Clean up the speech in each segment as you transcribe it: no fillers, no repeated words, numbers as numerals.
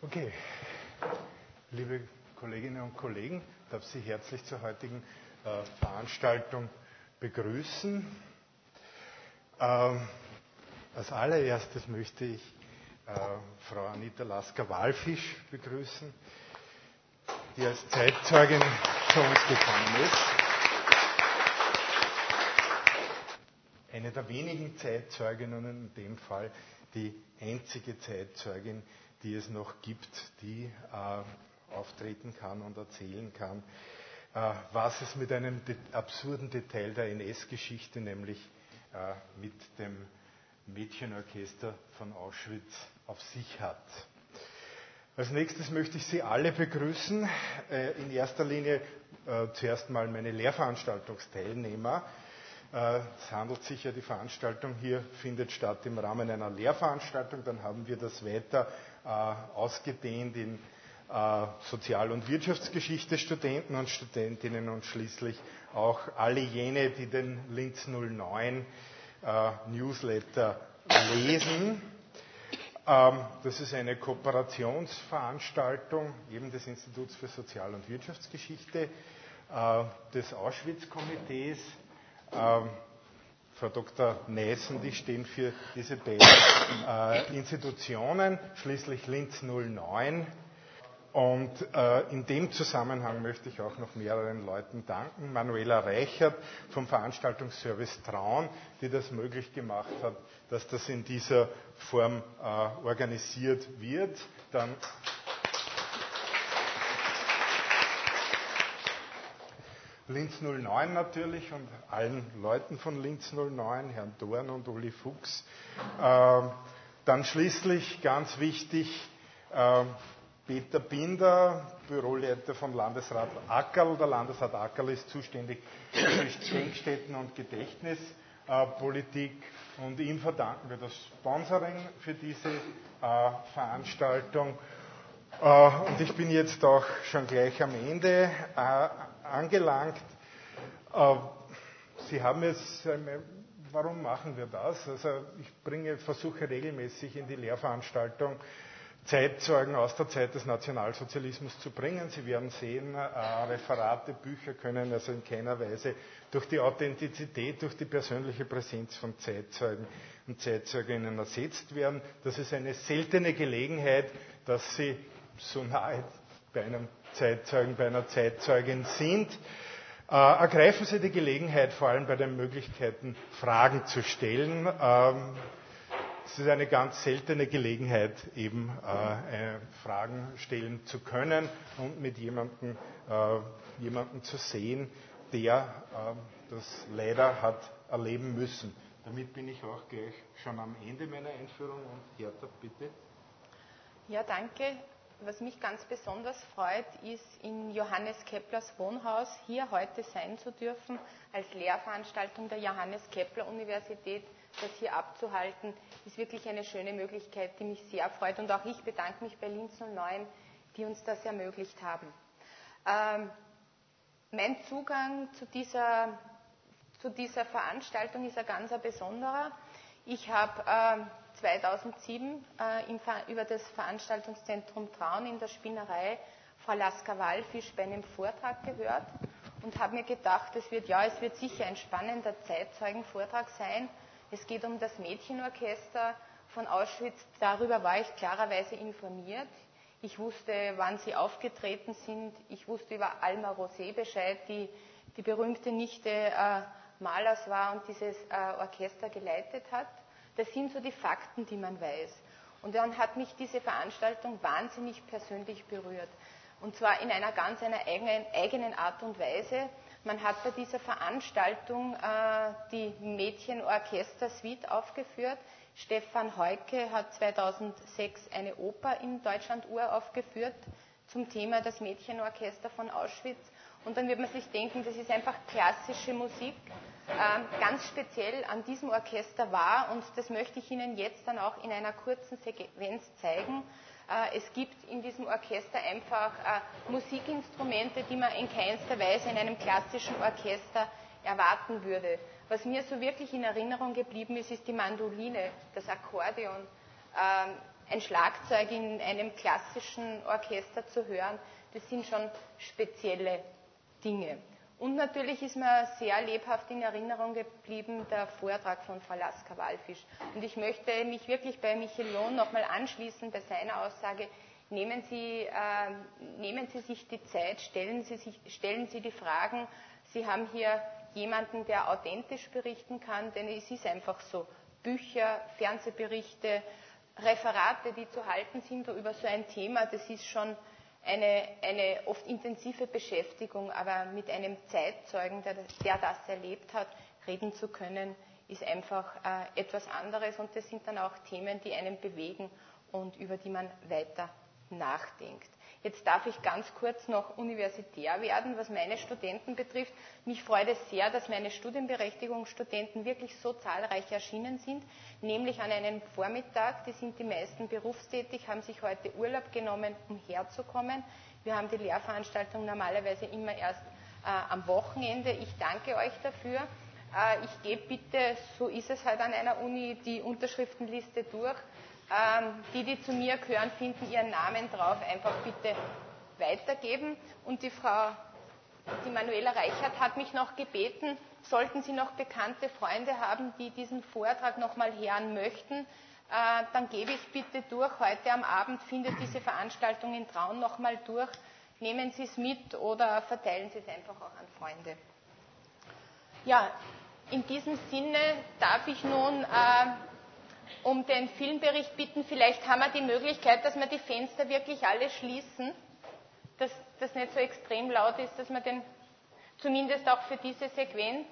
Okay, liebe Kolleginnen und Kollegen, ich darf Sie herzlich zur heutigen Veranstaltung begrüßen. Als allererstes möchte ich Frau Anita Lasker-Wallfisch begrüßen, die als Zeitzeugin zu uns gekommen ist. Eine der wenigen Zeitzeuginnen, in dem Fall die einzige Zeitzeugin, die es noch gibt, die auftreten kann und erzählen kann, was es mit einem absurden Detail der NS-Geschichte, nämlich mit dem Mädchenorchester von Auschwitz, auf sich hat. Als nächstes möchte ich Sie alle begrüßen. In erster Linie zuerst mal meine Lehrveranstaltungsteilnehmer. Es handelt sich ja, die Veranstaltung hier findet statt im Rahmen einer Lehrveranstaltung. Dann haben wir das weiter ausgedehnt in Sozial- und Wirtschaftsgeschichte Studenten und Studentinnen und schließlich auch alle jene, die den Linz 09 Newsletter lesen. Das ist eine Kooperationsveranstaltung eben des Instituts für Sozial- und Wirtschaftsgeschichte, des Auschwitz-Komitees. Frau Dr. Neißen, die stehen für diese beiden Institutionen, schließlich Linz 09. Und in dem Zusammenhang möchte ich auch noch mehreren Leuten danken. Manuela Reichert vom Veranstaltungsservice Traun, die das möglich gemacht hat, dass das in dieser Form organisiert wird. Dann Linz 09 natürlich und allen Leuten von Linz 09, Herrn Dorn und Uli Fuchs. Dann schließlich ganz wichtig Peter Binder, Büroleiter von Landesrat Ackerl. Der Landesrat Ackerl ist zuständig für Gedenkstätten und Gedächtnispolitik und ihm verdanken wir das Sponsoring für diese Veranstaltung. Und ich bin jetzt auch schon gleich am Ende angelangt. Sie haben jetzt, warum machen wir das? Also ich versuche regelmäßig in die Lehrveranstaltung Zeitzeugen aus der Zeit des Nationalsozialismus zu bringen. Sie werden sehen, Referate, Bücher können also in keiner Weise durch die Authentizität, durch die persönliche Präsenz von Zeitzeugen und Zeitzeuginnen ersetzt werden. Das ist eine seltene Gelegenheit, dass Sie so nahe bei einem Zeitzeugen, bei einer Zeitzeugin sind. Ergreifen Sie die Gelegenheit, vor allem bei den Möglichkeiten, Fragen zu stellen. Es ist eine ganz seltene Gelegenheit, eben Fragen stellen zu können und mit jemandem zu sehen, der das leider hat erleben müssen. Damit bin ich auch gleich schon am Ende meiner Einführung. Und Hertha, bitte. Ja, danke. Was mich ganz besonders freut, ist, in Johannes Keplers Wohnhaus hier heute sein zu dürfen, als Lehrveranstaltung der Johannes Kepler Universität, das hier abzuhalten, ist wirklich eine schöne Möglichkeit, die mich sehr freut. Und auch ich bedanke mich bei Linz 09, die uns das ermöglicht haben. Mein Zugang zu dieser Veranstaltung ist ein ganz besonderer. Ich habe 2007 über das Veranstaltungszentrum Traun in der Spinnerei Frau Lasker-Wallfisch bei einem Vortrag gehört und habe mir gedacht, es wird sicher ein spannender Zeitzeugenvortrag sein. Es geht um das Mädchenorchester von Auschwitz. Darüber war ich klarerweise informiert. Ich wusste, wann sie aufgetreten sind. Ich wusste über Alma Rosé Bescheid, die berühmte Nichte Mahlers war und dieses Orchester geleitet hat. Das sind so die Fakten, die man weiß. Und dann hat mich diese Veranstaltung wahnsinnig persönlich berührt. Und zwar in einer ganz eigenen Art und Weise. Man hat bei dieser Veranstaltung die Mädchenorchester-Suite aufgeführt. Stefan Heuke hat 2006 eine Oper in Deutschland uraufgeführt zum Thema das Mädchenorchester von Auschwitz. Und dann wird man sich denken, das ist einfach klassische Musik. Ganz speziell an diesem Orchester war, und das möchte ich Ihnen jetzt dann auch in einer kurzen Sequenz zeigen, es gibt in diesem Orchester einfach Musikinstrumente, die man in keinster Weise in einem klassischen Orchester erwarten würde. Was mir so wirklich in Erinnerung geblieben ist, ist die Mandoline, das Akkordeon, ein Schlagzeug in einem klassischen Orchester zu hören, das sind schon spezielle Dinge. Und natürlich ist mir sehr lebhaft in Erinnerung geblieben der Vortrag von Frau Lasker-Wallfisch. Und ich möchte mich wirklich bei Michael Lohn nochmal anschließen bei seiner Aussage, nehmen Sie sich die Zeit, stellen Sie die Fragen. Sie haben hier jemanden, der authentisch berichten kann, denn es ist einfach so, Bücher, Fernsehberichte, Referate, die zu halten sind über so ein Thema, das ist schon eine oft intensive Beschäftigung, aber mit einem Zeitzeugen, der das erlebt hat, reden zu können, ist einfach etwas anderes und das sind dann auch Themen, die einen bewegen und über die man weiter nachdenkt. Jetzt darf ich ganz kurz noch universitär werden, was meine Studenten betrifft. Mich freut es sehr, dass meine Studienberechtigungsstudenten wirklich so zahlreich erschienen sind, nämlich an einem Vormittag. Die sind die meisten berufstätig, haben sich heute Urlaub genommen, um herzukommen. Wir haben die Lehrveranstaltung normalerweise immer erst am Wochenende. Ich danke euch dafür. Ich gebe bitte, so ist es halt an einer Uni, die Unterschriftenliste durch. Die zu mir gehören, finden ihren Namen drauf, einfach bitte weitergeben. Und die Manuela Reichert hat mich noch gebeten, sollten Sie noch bekannte Freunde haben, die diesen Vortrag nochmal hören möchten, dann gebe ich bitte durch. Heute am Abend findet diese Veranstaltung in Traun nochmal durch. Nehmen Sie es mit oder verteilen Sie es einfach auch an Freunde. Ja, in diesem Sinne darf ich nun um den Filmbericht bitten. Vielleicht haben wir die Möglichkeit, dass wir die Fenster wirklich alle schließen, dass das nicht so extrem laut ist, dass man den zumindest auch für diese Sequenz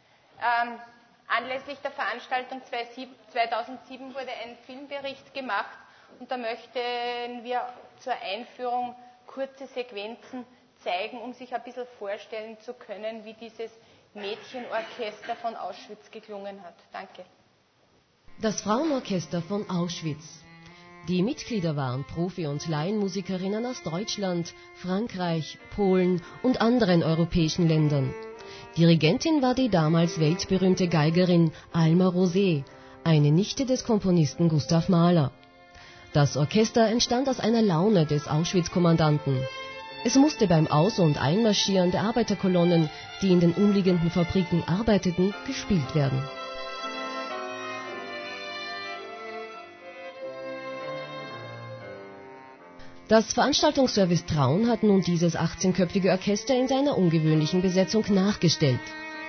anlässlich der Veranstaltung 2007 wurde ein Filmbericht gemacht und da möchten wir zur Einführung kurze Sequenzen zeigen, um sich ein bisschen vorstellen zu können, wie dieses Mädchenorchester von Auschwitz geklungen hat. Danke. Das Frauenorchester von Auschwitz. Die Mitglieder waren Profi- und Laienmusikerinnen aus Deutschland, Frankreich, Polen und anderen europäischen Ländern. Dirigentin war die damals weltberühmte Geigerin Alma Rosé, eine Nichte des Komponisten Gustav Mahler. Das Orchester entstand aus einer Laune des Auschwitz-Kommandanten. Es musste beim Aus- und Einmarschieren der Arbeiterkolonnen, die in den umliegenden Fabriken arbeiteten, gespielt werden. Das Veranstaltungsservice Traun hat nun dieses 18-köpfige Orchester in seiner ungewöhnlichen Besetzung nachgestellt.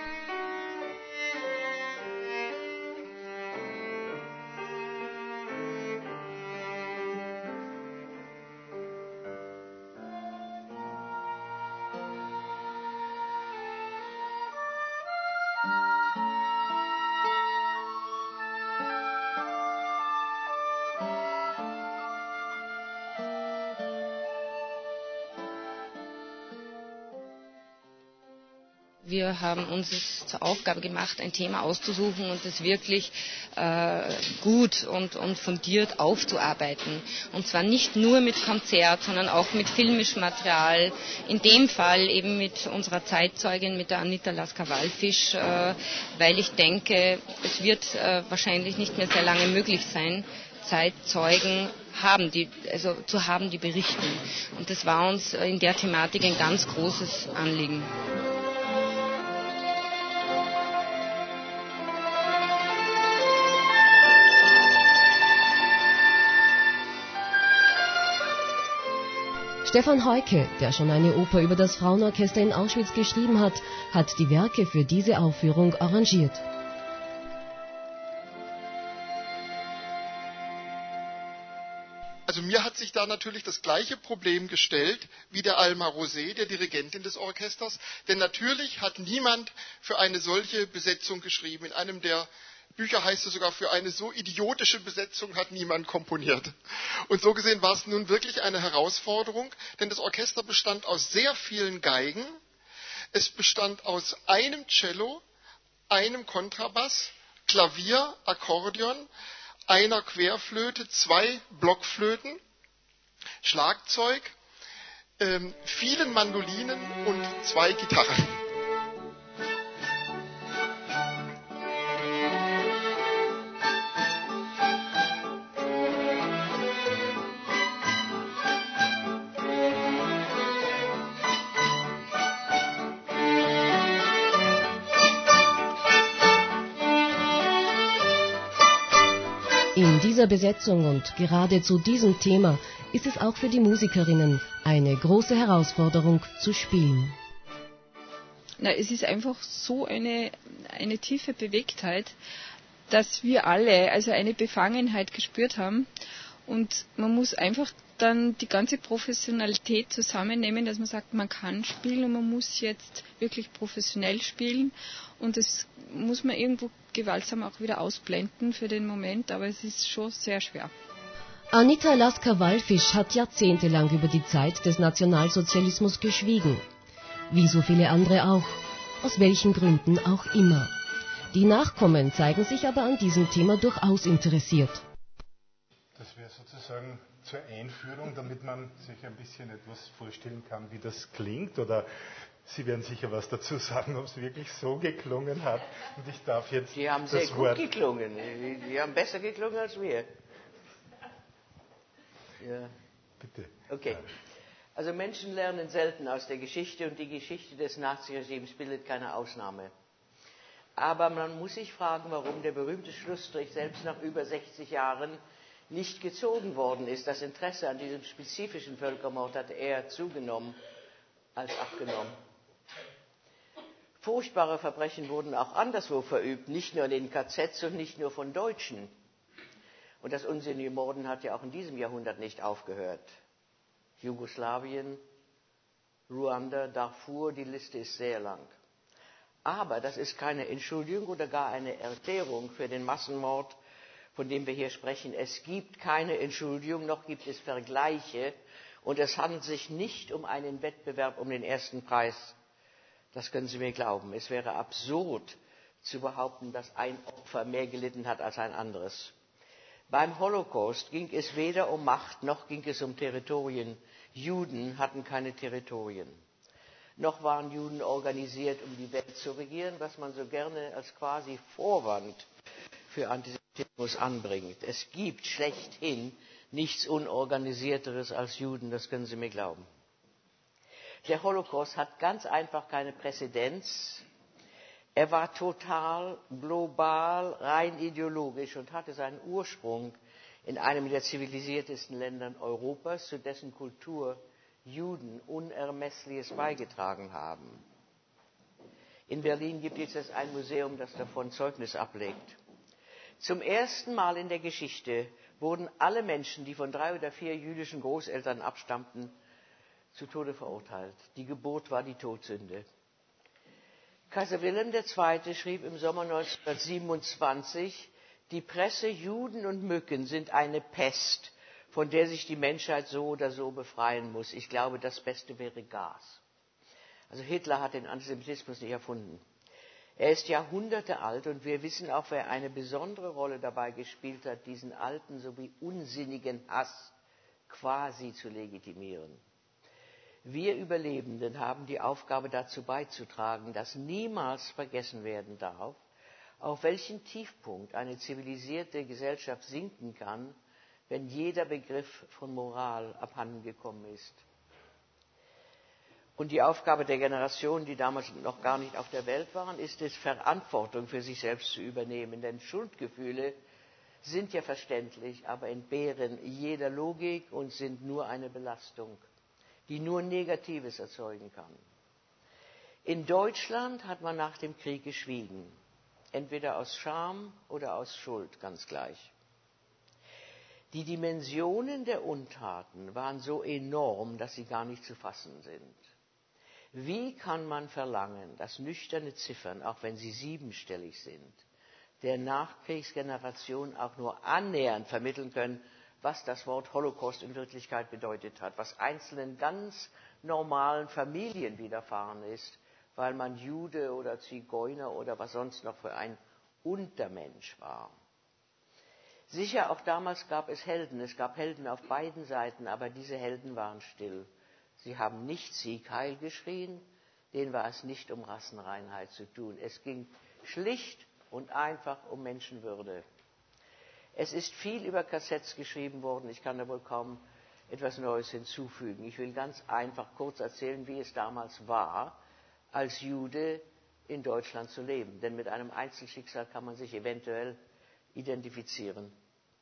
Wir haben uns zur Aufgabe gemacht, ein Thema auszusuchen und es wirklich gut und fundiert aufzuarbeiten. Und zwar nicht nur mit Konzert, sondern auch mit filmischem Material. In dem Fall eben mit unserer Zeitzeugin, mit der Anita Lasker-Wallfisch, weil ich denke, es wird wahrscheinlich nicht mehr sehr lange möglich sein, Zeitzeugen zu haben, die berichten. Und das war uns in der Thematik ein ganz großes Anliegen. Stefan Heuke, der schon eine Oper über das Frauenorchester in Auschwitz geschrieben hat, hat die Werke für diese Aufführung arrangiert. Also mir hat sich da natürlich das gleiche Problem gestellt wie der Alma Rosé, der Dirigentin des Orchesters. Denn natürlich hat niemand für eine solche Besetzung geschrieben. In einem der Bücher heißt es sogar, für eine so idiotische Besetzung hat niemand komponiert. Und so gesehen war es nun wirklich eine Herausforderung, denn das Orchester bestand aus sehr vielen Geigen. Es bestand aus einem Cello, einem Kontrabass, Klavier, Akkordeon, einer Querflöte, 2 Blockflöten, Schlagzeug, vielen Mandolinen und 2 Gitarren. dieser Besetzung und gerade zu diesem Thema ist es auch für die Musikerinnen eine große Herausforderung zu spielen. Na, es ist einfach so eine tiefe Bewegtheit, dass wir alle also eine Befangenheit gespürt haben. Und man muss einfach dann die ganze Professionalität zusammennehmen, dass man sagt, man kann spielen und man muss jetzt wirklich professionell spielen. Und das muss man irgendwo gewaltsam auch wieder ausblenden für den Moment, aber es ist schon sehr schwer. Anita Lasker-Wallfisch hat jahrzehntelang über die Zeit des Nationalsozialismus geschwiegen. Wie so viele andere auch. Aus welchen Gründen auch immer. Die Nachkommen zeigen sich aber an diesem Thema durchaus interessiert. Das wäre sozusagen zur Einführung, damit man sich ein bisschen etwas vorstellen kann, wie das klingt. Oder Sie werden sicher was dazu sagen, ob es wirklich so geklungen hat. Und ich darf jetzt Die haben sehr gut geklungen. Die haben besser geklungen als wir. Ja. Bitte. Okay. Also Menschen lernen selten aus der Geschichte und die Geschichte des Naziregimes bildet keine Ausnahme. Aber man muss sich fragen, warum der berühmte Schlussstrich selbst nach über 60 Jahren nicht gezogen worden ist. Das Interesse an diesem spezifischen Völkermord hat eher zugenommen als abgenommen. Furchtbare Verbrechen wurden auch anderswo verübt, nicht nur in den KZs und nicht nur von Deutschen. Und das unsinnige Morden hat ja auch in diesem Jahrhundert nicht aufgehört. Jugoslawien, Ruanda, Darfur, die Liste ist sehr lang. Aber das ist keine Entschuldigung oder gar eine Erklärung für den Massenmord, von dem wir hier sprechen. Es gibt keine Entschuldigung, noch gibt es Vergleiche. Und es handelt sich nicht um einen Wettbewerb um den ersten Preis. Das können Sie mir glauben. Es wäre absurd zu behaupten, dass ein Opfer mehr gelitten hat als ein anderes. Beim Holocaust ging es weder um Macht, noch ging es um Territorien. Juden hatten keine Territorien. Noch waren Juden organisiert, um die Welt zu regieren, was man so gerne als quasi Vorwand für Antisemitismus anbringt. Es gibt schlechthin nichts Unorganisierteres als Juden, das können Sie mir glauben. Der Holocaust hat ganz einfach keine Präzedenz. Er war total, global, rein ideologisch und hatte seinen Ursprung in einem der zivilisiertesten Länder Europas, zu dessen Kultur Juden Unermessliches beigetragen haben. In Berlin gibt es jetzt ein Museum, das davon Zeugnis ablegt. Zum ersten Mal in der Geschichte wurden alle Menschen, die von 3 oder 4 jüdischen Großeltern abstammten, zu Tode verurteilt. Die Geburt war die Todsünde. Kaiser Wilhelm II. Schrieb im Sommer 1927, die Presse, Juden und Mücken sind eine Pest, von der sich die Menschheit so oder so befreien muss. Ich glaube, das Beste wäre Gas. Also Hitler hat den Antisemitismus nicht erfunden. Er ist Jahrhunderte alt und wir wissen auch, wer eine besondere Rolle dabei gespielt hat, diesen alten sowie unsinnigen Hass quasi zu legitimieren. Wir Überlebenden haben die Aufgabe dazu beizutragen, dass niemals vergessen werden darf, auf welchen Tiefpunkt eine zivilisierte Gesellschaft sinken kann, wenn jeder Begriff von Moral abhandengekommen ist. Und die Aufgabe der Generationen, die damals noch gar nicht auf der Welt waren, ist es, Verantwortung für sich selbst zu übernehmen. Denn Schuldgefühle sind ja verständlich, aber entbehren jeder Logik und sind nur eine Belastung, die nur Negatives erzeugen kann. In Deutschland hat man nach dem Krieg geschwiegen, entweder aus Scham oder aus Schuld, ganz gleich. Die Dimensionen der Untaten waren so enorm, dass sie gar nicht zu fassen sind. Wie kann man verlangen, dass nüchterne Ziffern, auch wenn sie 7-stellig sind, der Nachkriegsgeneration auch nur annähernd vermitteln können, was das Wort Holocaust in Wirklichkeit bedeutet hat, was einzelnen ganz normalen Familien widerfahren ist, weil man Jude oder Zigeuner oder was sonst noch für ein Untermensch war. Sicher, auch damals gab es Helden. Es gab Helden auf beiden Seiten, aber diese Helden waren still. Sie haben nicht Sieg Heil geschrien, denen war es nicht um Rassenreinheit zu tun. Es ging schlicht und einfach um Menschenwürde. Es ist viel über KZs geschrieben worden, ich kann da wohl kaum etwas Neues hinzufügen. Ich will ganz einfach kurz erzählen, wie es damals war, als Jude in Deutschland zu leben. Denn mit einem Einzelschicksal kann man sich eventuell identifizieren.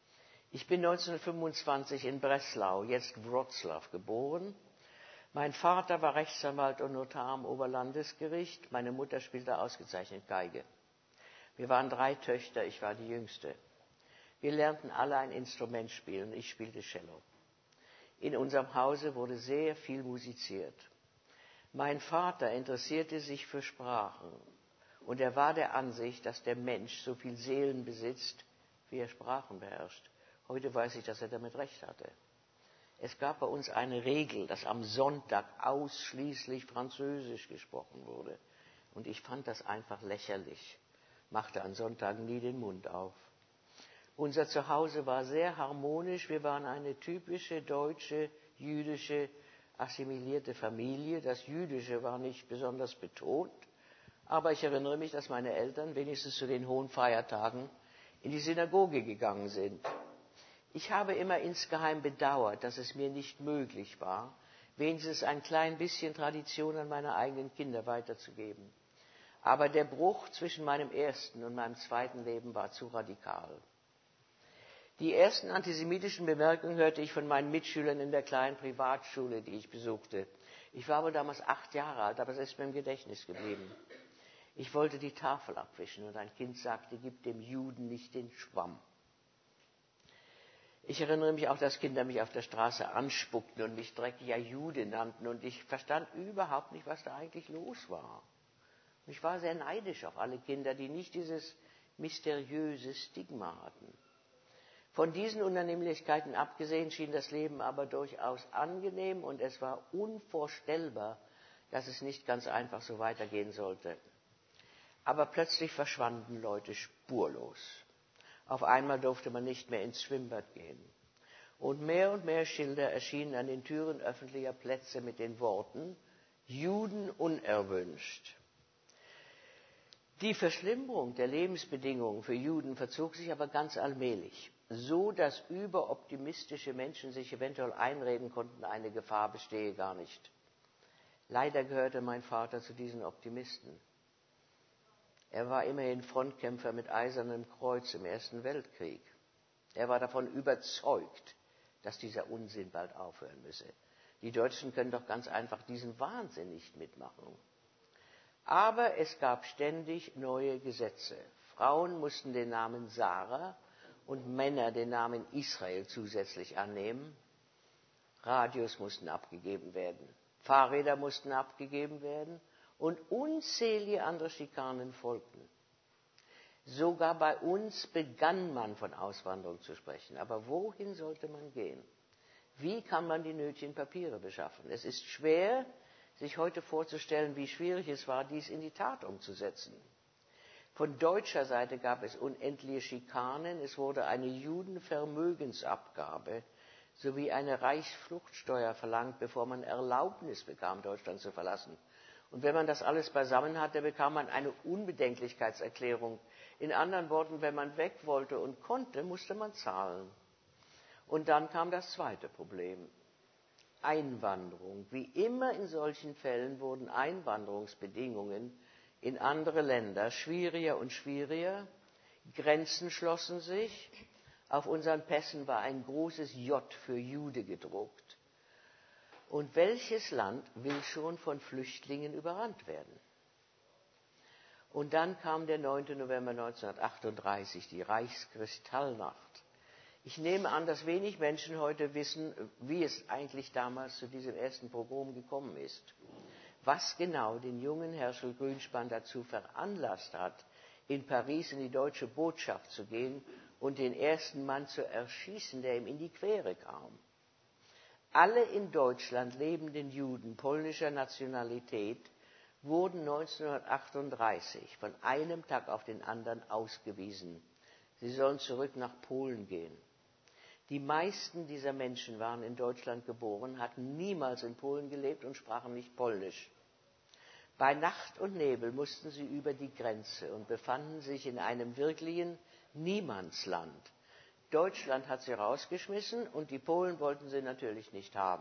Ich bin 1925 in Breslau, jetzt Wroclaw, geboren. Mein Vater war Rechtsanwalt und Notar am Oberlandesgericht. Meine Mutter spielte ausgezeichnet Geige. Wir waren 3 Töchter, ich war die Jüngste. Wir lernten alle ein Instrument spielen, ich spielte Cello. In unserem Hause wurde sehr viel musiziert. Mein Vater interessierte sich für Sprachen und er war der Ansicht, dass der Mensch so viel Seelen besitzt, wie er Sprachen beherrscht. Heute weiß ich, dass er damit recht hatte. Es gab bei uns eine Regel, dass am Sonntag ausschließlich Französisch gesprochen wurde. Und ich fand das einfach lächerlich, machte an Sonntagen nie den Mund auf. Unser Zuhause war sehr harmonisch. Wir waren eine typische deutsche, jüdische, assimilierte Familie. Das Jüdische war nicht besonders betont. Aber ich erinnere mich, dass meine Eltern wenigstens zu den hohen Feiertagen in die Synagoge gegangen sind. Ich habe immer insgeheim bedauert, dass es mir nicht möglich war, wenigstens ein klein bisschen Tradition an meine eigenen Kinder weiterzugeben. Aber der Bruch zwischen meinem ersten und meinem zweiten Leben war zu radikal. Die ersten antisemitischen Bemerkungen hörte ich von meinen Mitschülern in der kleinen Privatschule, die ich besuchte. Ich war wohl damals 8 Jahre alt, aber es ist mir im Gedächtnis geblieben. Ich wollte die Tafel abwischen und ein Kind sagte, gib dem Juden nicht den Schwamm. Ich erinnere mich auch, dass Kinder mich auf der Straße anspuckten und mich dreckiger Jude nannten und ich verstand überhaupt nicht, was da eigentlich los war. Und ich war sehr neidisch auf alle Kinder, die nicht dieses mysteriöse Stigma hatten. Von diesen Unannehmlichkeiten abgesehen schien das Leben aber durchaus angenehm und es war unvorstellbar, dass es nicht ganz einfach so weitergehen sollte. Aber plötzlich verschwanden Leute spurlos. Auf einmal durfte man nicht mehr ins Schwimmbad gehen. Und mehr Schilder erschienen an den Türen öffentlicher Plätze mit den Worten Juden unerwünscht. Die Verschlimmerung der Lebensbedingungen für Juden verzog sich aber ganz allmählich, so dass überoptimistische Menschen sich eventuell einreden konnten, eine Gefahr bestehe gar nicht. Leider gehörte mein Vater zu diesen Optimisten. Er war immerhin Frontkämpfer mit Eisernem Kreuz im Ersten Weltkrieg. Er war davon überzeugt, dass dieser Unsinn bald aufhören müsse. Die Deutschen können doch ganz einfach diesen Wahnsinn nicht mitmachen. Aber es gab ständig neue Gesetze. Frauen mussten den Namen Sarah und Männer den Namen Israel zusätzlich annehmen. Radios mussten abgegeben werden, Fahrräder mussten abgegeben werden und unzählige andere Schikanen folgten. Sogar bei uns begann man von Auswanderung zu sprechen. Aber wohin sollte man gehen? Wie kann man die nötigen Papiere beschaffen? Es ist schwer, sich heute vorzustellen, wie schwierig es war, dies in die Tat umzusetzen. Von deutscher Seite gab es unendliche Schikanen, es wurde eine Judenvermögensabgabe sowie eine Reichsfluchtsteuer verlangt, bevor man Erlaubnis bekam, Deutschland zu verlassen. Und wenn man das alles beisammen hatte, bekam man eine Unbedenklichkeitserklärung. In anderen Worten, wenn man weg wollte und konnte, musste man zahlen. Und dann kam das zweite Problem. Einwanderung. Wie immer in solchen Fällen wurden Einwanderungsbedingungen in andere Länder schwieriger und schwieriger. Grenzen schlossen sich. Auf unseren Pässen war ein großes J für Jude gedruckt. Und welches Land will schon von Flüchtlingen überrannt werden? Und dann kam der 9. November 1938, die Reichskristallnacht. Ich nehme an, dass wenig Menschen heute wissen, wie es eigentlich damals zu diesem ersten Pogrom gekommen ist. Was genau den jungen Herschel Grünspan dazu veranlasst hat, in Paris in die deutsche Botschaft zu gehen und den ersten Mann zu erschießen, der ihm in die Quere kam. Alle in Deutschland lebenden Juden polnischer Nationalität wurden 1938 von einem Tag auf den anderen ausgewiesen. Sie sollen zurück nach Polen gehen. Die meisten dieser Menschen waren in Deutschland geboren, hatten niemals in Polen gelebt und sprachen nicht Polnisch. Bei Nacht und Nebel mussten sie über die Grenze und befanden sich in einem wirklichen Niemandsland. Deutschland hat sie rausgeschmissen und die Polen wollten sie natürlich nicht haben.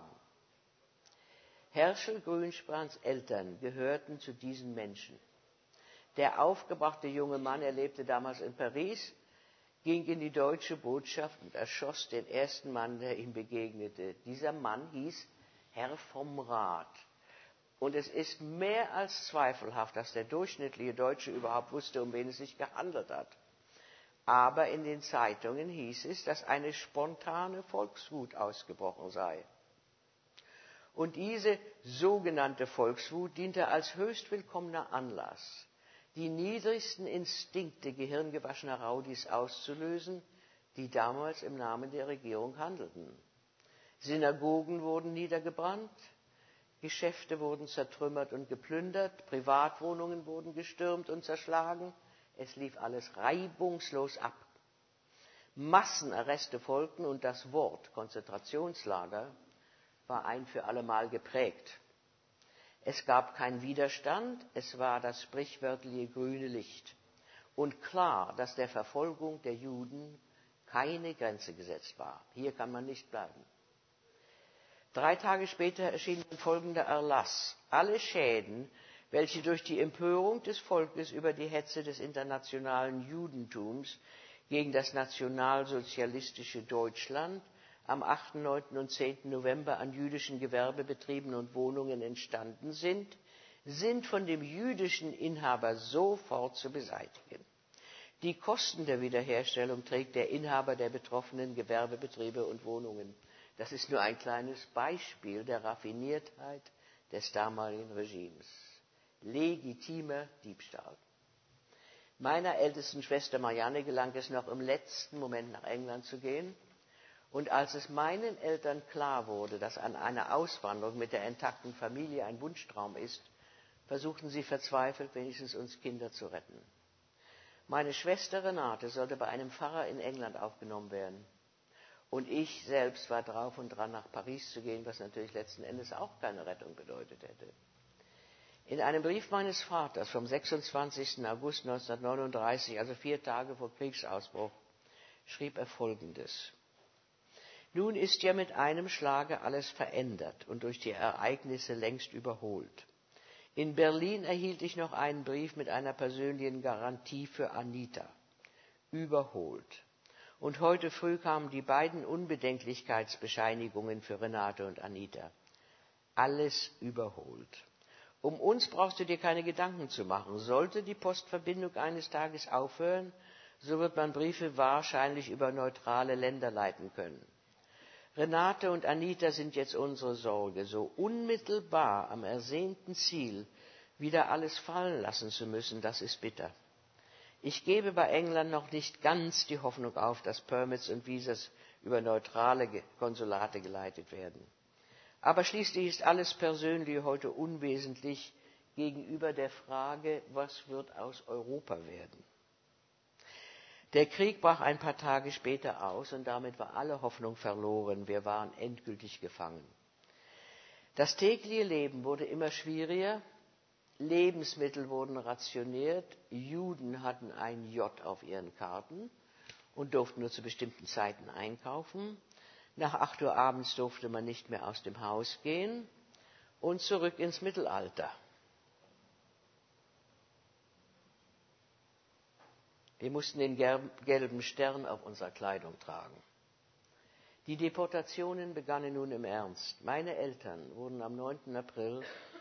Herschel Grünspans Eltern gehörten zu diesen Menschen. Der aufgebrachte junge Mann, er lebte damals in Paris, ging in die deutsche Botschaft und erschoss den ersten Mann, der ihm begegnete. Dieser Mann hieß Herr vom Rat. Und es ist mehr als zweifelhaft, dass der durchschnittliche Deutsche überhaupt wusste, um wen es sich gehandelt hat. Aber in den Zeitungen hieß es, dass eine spontane Volkswut ausgebrochen sei. Und diese sogenannte Volkswut diente als höchst willkommener Anlass, die niedrigsten Instinkte gehirngewaschener Raudis auszulösen, die damals im Namen der Regierung handelten. Synagogen wurden niedergebrannt, Geschäfte wurden zertrümmert und geplündert, Privatwohnungen wurden gestürmt und zerschlagen. Es lief alles reibungslos ab. Massenarreste folgten und das Wort Konzentrationslager war ein für allemal geprägt. Es gab keinen Widerstand, es war das sprichwörtliche grüne Licht. Und klar, dass der Verfolgung der Juden keine Grenze gesetzt war. Hier kann man nicht bleiben. 3 Tage später erschien folgender Erlass. Alle Schäden, welche durch die Empörung des Volkes über die Hetze des internationalen Judentums gegen das nationalsozialistische Deutschland am 8., 9. und 10. November an jüdischen Gewerbebetrieben und Wohnungen entstanden sind, sind von dem jüdischen Inhaber sofort zu beseitigen. Die Kosten der Wiederherstellung trägt der Inhaber der betroffenen Gewerbebetriebe und Wohnungen. Das ist nur ein kleines Beispiel der Raffiniertheit des damaligen Regimes. Legitimer Diebstahl. Meiner ältesten Schwester Marianne gelang es noch im letzten Moment nach England zu gehen. Und als es meinen Eltern klar wurde, dass an einer Auswanderung mit der intakten Familie ein Wunschtraum ist, versuchten sie verzweifelt, wenigstens uns Kinder zu retten. Meine Schwester Renate sollte bei einem Pfarrer in England aufgenommen werden. Und ich selbst war drauf und dran, nach Paris zu gehen, was natürlich letzten Endes auch keine Rettung bedeutet hätte. In einem Brief meines Vaters vom 26. August 1939, also 4 Tage vor Kriegsausbruch, schrieb er Folgendes. Nun ist ja mit einem Schlage alles verändert und durch die Ereignisse längst überholt. In Berlin erhielt ich noch einen Brief mit einer persönlichen Garantie für Anita. Überholt. Und heute früh kamen die beiden Unbedenklichkeitsbescheinigungen für Renate und Anita. Alles überholt. Um uns brauchst du dir keine Gedanken zu machen. Sollte die Postverbindung eines Tages aufhören, so wird man Briefe wahrscheinlich über neutrale Länder leiten können. Renate und Anita sind jetzt unsere Sorge, so unmittelbar am ersehnten Ziel wieder alles fallen lassen zu müssen, das ist bitter. Ich gebe bei England noch nicht ganz die Hoffnung auf, dass Permits und Visas über neutrale Konsulate geleitet werden. Aber schließlich ist alles Persönliche heute unwesentlich gegenüber der Frage, was wird aus Europa werden. Der Krieg brach ein paar Tage später aus und damit war alle Hoffnung verloren. Wir waren endgültig gefangen. Das tägliche Leben wurde immer schwieriger. Lebensmittel wurden rationiert. Juden hatten ein J auf ihren Karten und durften nur zu bestimmten Zeiten einkaufen. Nach 8 Uhr abends durfte man nicht mehr aus dem Haus gehen und zurück ins Mittelalter. Wir mussten den gelben Stern auf unserer Kleidung tragen. Die Deportationen begannen nun im Ernst. Meine Eltern wurden am 9. April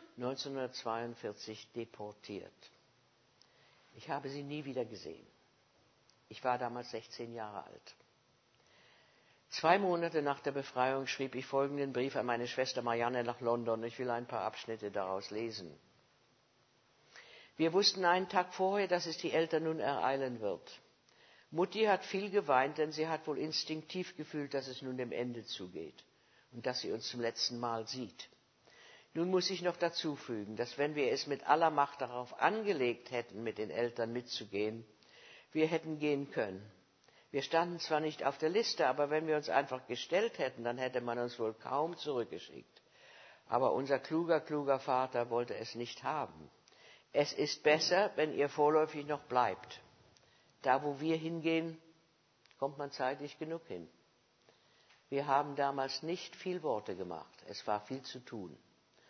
1942 deportiert. Ich habe sie nie wieder gesehen. Ich war damals 16 Jahre alt. 2 Monate nach der Befreiung schrieb ich folgenden Brief an meine Schwester Marianne nach London. Ich will ein paar Abschnitte daraus lesen. Wir wussten einen Tag vorher, dass es die Eltern nun ereilen wird. Mutti hat viel geweint, denn sie hat wohl instinktiv gefühlt, dass es nun dem Ende zugeht und dass sie uns zum letzten Mal sieht. Nun muss ich noch dazu fügen, dass wenn wir es mit aller Macht darauf angelegt hätten, mit den Eltern mitzugehen, wir hätten gehen können. Wir standen zwar nicht auf der Liste, aber wenn wir uns einfach gestellt hätten, dann hätte man uns wohl kaum zurückgeschickt. Aber unser kluger Vater wollte es nicht haben. Es ist besser, wenn ihr vorläufig noch bleibt. Da, wo wir hingehen, kommt man zeitlich genug hin. Wir haben damals nicht viel Worte gemacht. Es war viel zu tun.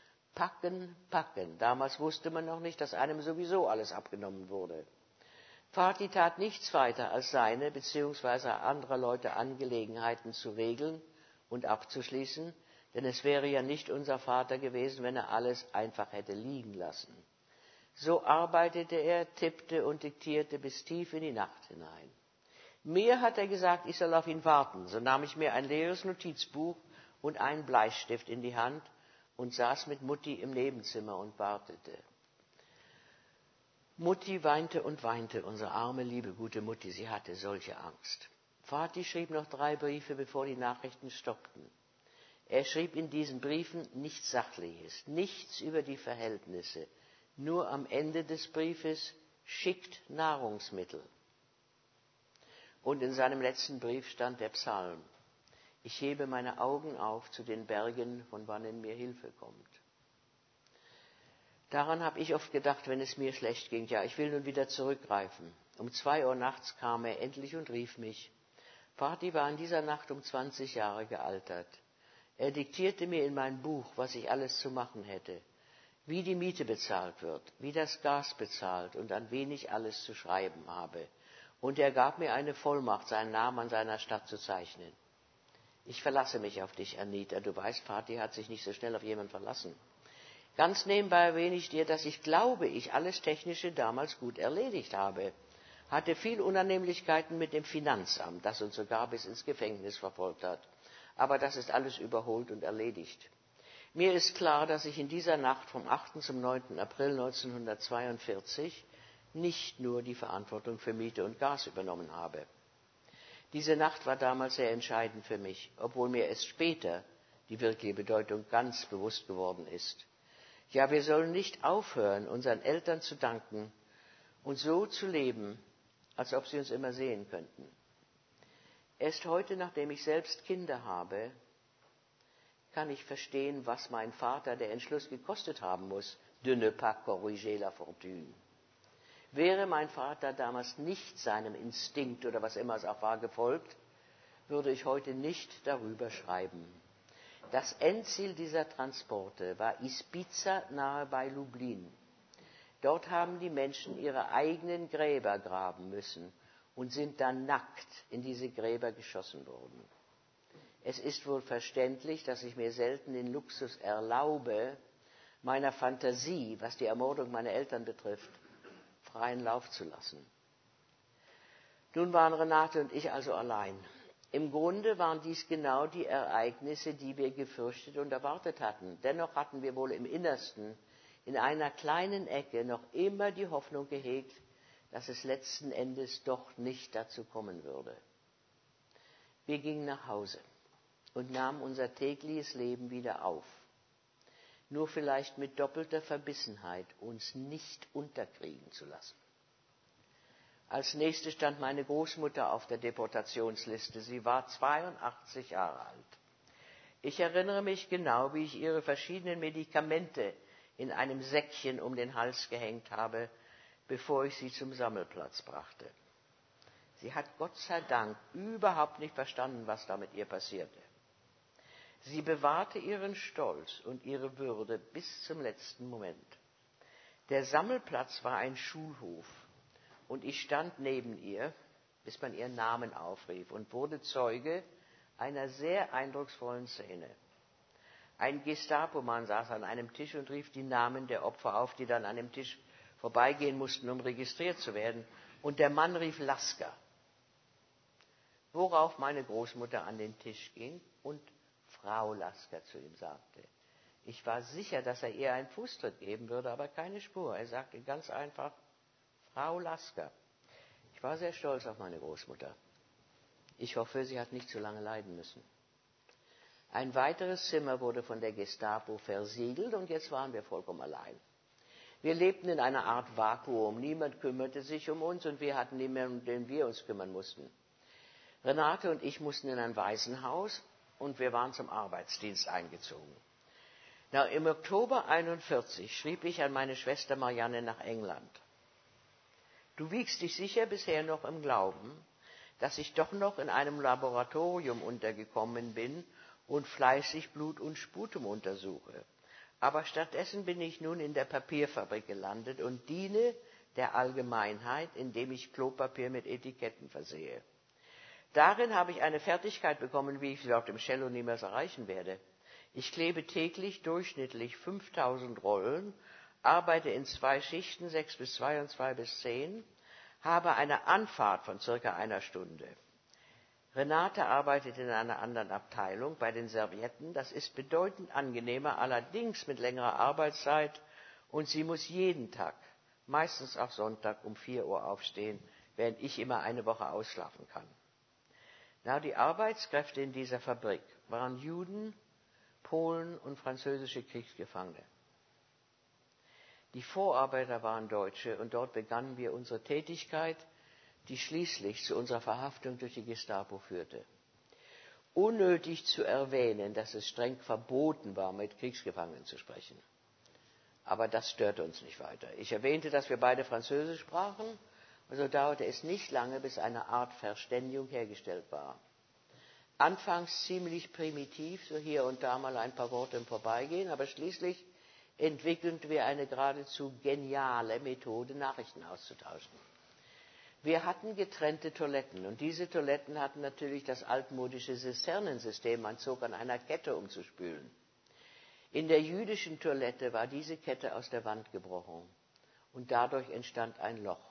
Packen, packen. Damals wusste man noch nicht, dass einem sowieso alles abgenommen wurde. Vati tat nichts weiter, als seine bzw. anderer Leute Angelegenheiten zu regeln und abzuschließen, denn es wäre ja nicht unser Vater gewesen, wenn er alles einfach hätte liegen lassen. So arbeitete er, tippte und diktierte bis tief in die Nacht hinein. Mir hat er gesagt, ich soll auf ihn warten. So nahm ich mir ein leeres Notizbuch und einen Bleistift in die Hand und saß mit Mutti im Nebenzimmer und wartete. Mutti weinte und weinte, unsere arme, liebe, gute Mutti, sie hatte solche Angst. Vati schrieb noch 3 Briefe, bevor die Nachrichten stoppten. Er schrieb in diesen Briefen nichts Sachliches, nichts über die Verhältnisse. Nur am Ende des Briefes schickt Nahrungsmittel. Und in seinem letzten Brief stand der Psalm: Ich hebe meine Augen auf zu den Bergen, von wannen mir Hilfe kommt. Daran habe ich oft gedacht, wenn es mir schlecht ging. Ja, ich will nun wieder zurückgreifen. Um 2 Uhr nachts kam er endlich und rief mich. Vati war in dieser Nacht um 20 Jahre gealtert. Er diktierte mir in mein Buch, was ich alles zu machen hätte, wie die Miete bezahlt wird, wie das Gas bezahlt und an wen ich alles zu schreiben habe. Und er gab mir eine Vollmacht, seinen Namen an seiner Stadt zu zeichnen. Ich verlasse mich auf dich, Anita. Du weißt, Vati hat sich nicht so schnell auf jemanden verlassen. Ganz nebenbei erwähne ich dir, dass ich glaube, ich alles Technische damals gut erledigt habe. Hatte viel Unannehmlichkeiten mit dem Finanzamt, das uns sogar bis ins Gefängnis verfolgt hat. Aber das ist alles überholt und erledigt. Mir ist klar, dass ich in dieser Nacht vom 8. zum 9. April 1942 nicht nur die Verantwortung für Miete und Gas übernommen habe. Diese Nacht war damals sehr entscheidend für mich, obwohl mir erst später die wirkliche Bedeutung ganz bewusst geworden ist. Ja, wir sollen nicht aufhören, unseren Eltern zu danken und so zu leben, als ob sie uns immer sehen könnten. Erst heute, nachdem ich selbst Kinder habe, kann ich verstehen, was mein Vater der Entschluss gekostet haben muss, de ne pas corriger la fortune. Wäre mein Vater damals nicht seinem Instinkt oder was immer es auch war gefolgt, würde ich heute nicht darüber schreiben. Das Endziel dieser Transporte war Ispiza nahe bei Lublin. Dort haben die Menschen ihre eigenen Gräber graben müssen und sind dann nackt in diese Gräber geschossen worden. Es ist wohl verständlich, dass ich mir selten den Luxus erlaube, meiner Fantasie, was die Ermordung meiner Eltern betrifft, freien Lauf zu lassen. Nun waren Renate und ich also allein. Im Grunde waren dies genau die Ereignisse, die wir gefürchtet und erwartet hatten. Dennoch hatten wir wohl im Innersten, in einer kleinen Ecke, noch immer die Hoffnung gehegt, dass es letzten Endes doch nicht dazu kommen würde. Wir gingen nach Hause und nahmen unser tägliches Leben wieder auf. Nur vielleicht mit doppelter Verbissenheit, uns nicht unterkriegen zu lassen. Als nächste stand meine Großmutter auf der Deportationsliste. Sie war 82 Jahre alt. Ich erinnere mich genau, wie ich ihre verschiedenen Medikamente in einem Säckchen um den Hals gehängt habe, bevor ich sie zum Sammelplatz brachte. Sie hat Gott sei Dank überhaupt nicht verstanden, was da mit ihr passierte. Sie bewahrte ihren Stolz und ihre Würde bis zum letzten Moment. Der Sammelplatz war ein Schulhof und ich stand neben ihr, bis man ihren Namen aufrief und wurde Zeuge einer sehr eindrucksvollen Szene. Ein Gestapo-Mann saß an einem Tisch und rief die Namen der Opfer auf, die dann an dem Tisch vorbeigehen mussten, um registriert zu werden. Und der Mann rief Lasker, worauf meine Großmutter an den Tisch ging und Frau Lasker zu ihm sagte. Ich war sicher, dass er ihr einen Fußtritt geben würde, aber keine Spur. Er sagte ganz einfach, Frau Lasker. Ich war sehr stolz auf meine Großmutter. Ich hoffe, sie hat nicht zu lange leiden müssen. Ein weiteres Zimmer wurde von der Gestapo versiegelt und jetzt waren wir vollkommen allein. Wir lebten in einer Art Vakuum. Niemand kümmerte sich um uns und wir hatten niemanden, um den wir uns kümmern mussten. Renate und ich mussten in ein Waisenhaus und wir waren zum Arbeitsdienst eingezogen. Im Oktober 1941 schrieb ich an meine Schwester Marianne nach England. Du wiegst dich sicher bisher noch im Glauben, dass ich doch noch in einem Laboratorium untergekommen bin und fleißig Blut und Sputum untersuche. Aber stattdessen bin ich nun in der Papierfabrik gelandet und diene der Allgemeinheit, indem ich Klopapier mit Etiketten versehe. Darin habe ich eine Fertigkeit bekommen, wie ich sie auf dem Cello niemals erreichen werde. Ich klebe täglich durchschnittlich 5000 Rollen, arbeite in 2 Schichten, 6 bis 2 und 2 bis 10, habe eine Anfahrt von circa 1 Stunde. Renate arbeitet in einer anderen Abteilung bei den Servietten. Das ist bedeutend angenehmer, allerdings mit längerer Arbeitszeit. Und sie muss jeden Tag, meistens auch Sonntag, um 4 Uhr aufstehen, während ich immer eine Woche ausschlafen kann. Na, die Arbeitskräfte in dieser Fabrik waren Juden, Polen und französische Kriegsgefangene. Die Vorarbeiter waren Deutsche und dort begannen wir unsere Tätigkeit, die schließlich zu unserer Verhaftung durch die Gestapo führte. Unnötig zu erwähnen, dass es streng verboten war, mit Kriegsgefangenen zu sprechen. Aber das störte uns nicht weiter. Ich erwähnte, dass wir beide Französisch sprachen, und so dauerte es nicht lange, bis eine Art Verständigung hergestellt war. Anfangs ziemlich primitiv, so hier und da mal ein paar Worte im Vorbeigehen, aber schließlich entwickelten wir eine geradezu geniale Methode, Nachrichten auszutauschen. Wir hatten getrennte Toiletten und diese Toiletten hatten natürlich das altmodische Zisternensystem, man zog an einer Kette, um zu spülen. In der jüdischen Toilette war diese Kette aus der Wand gebrochen und dadurch entstand ein Loch.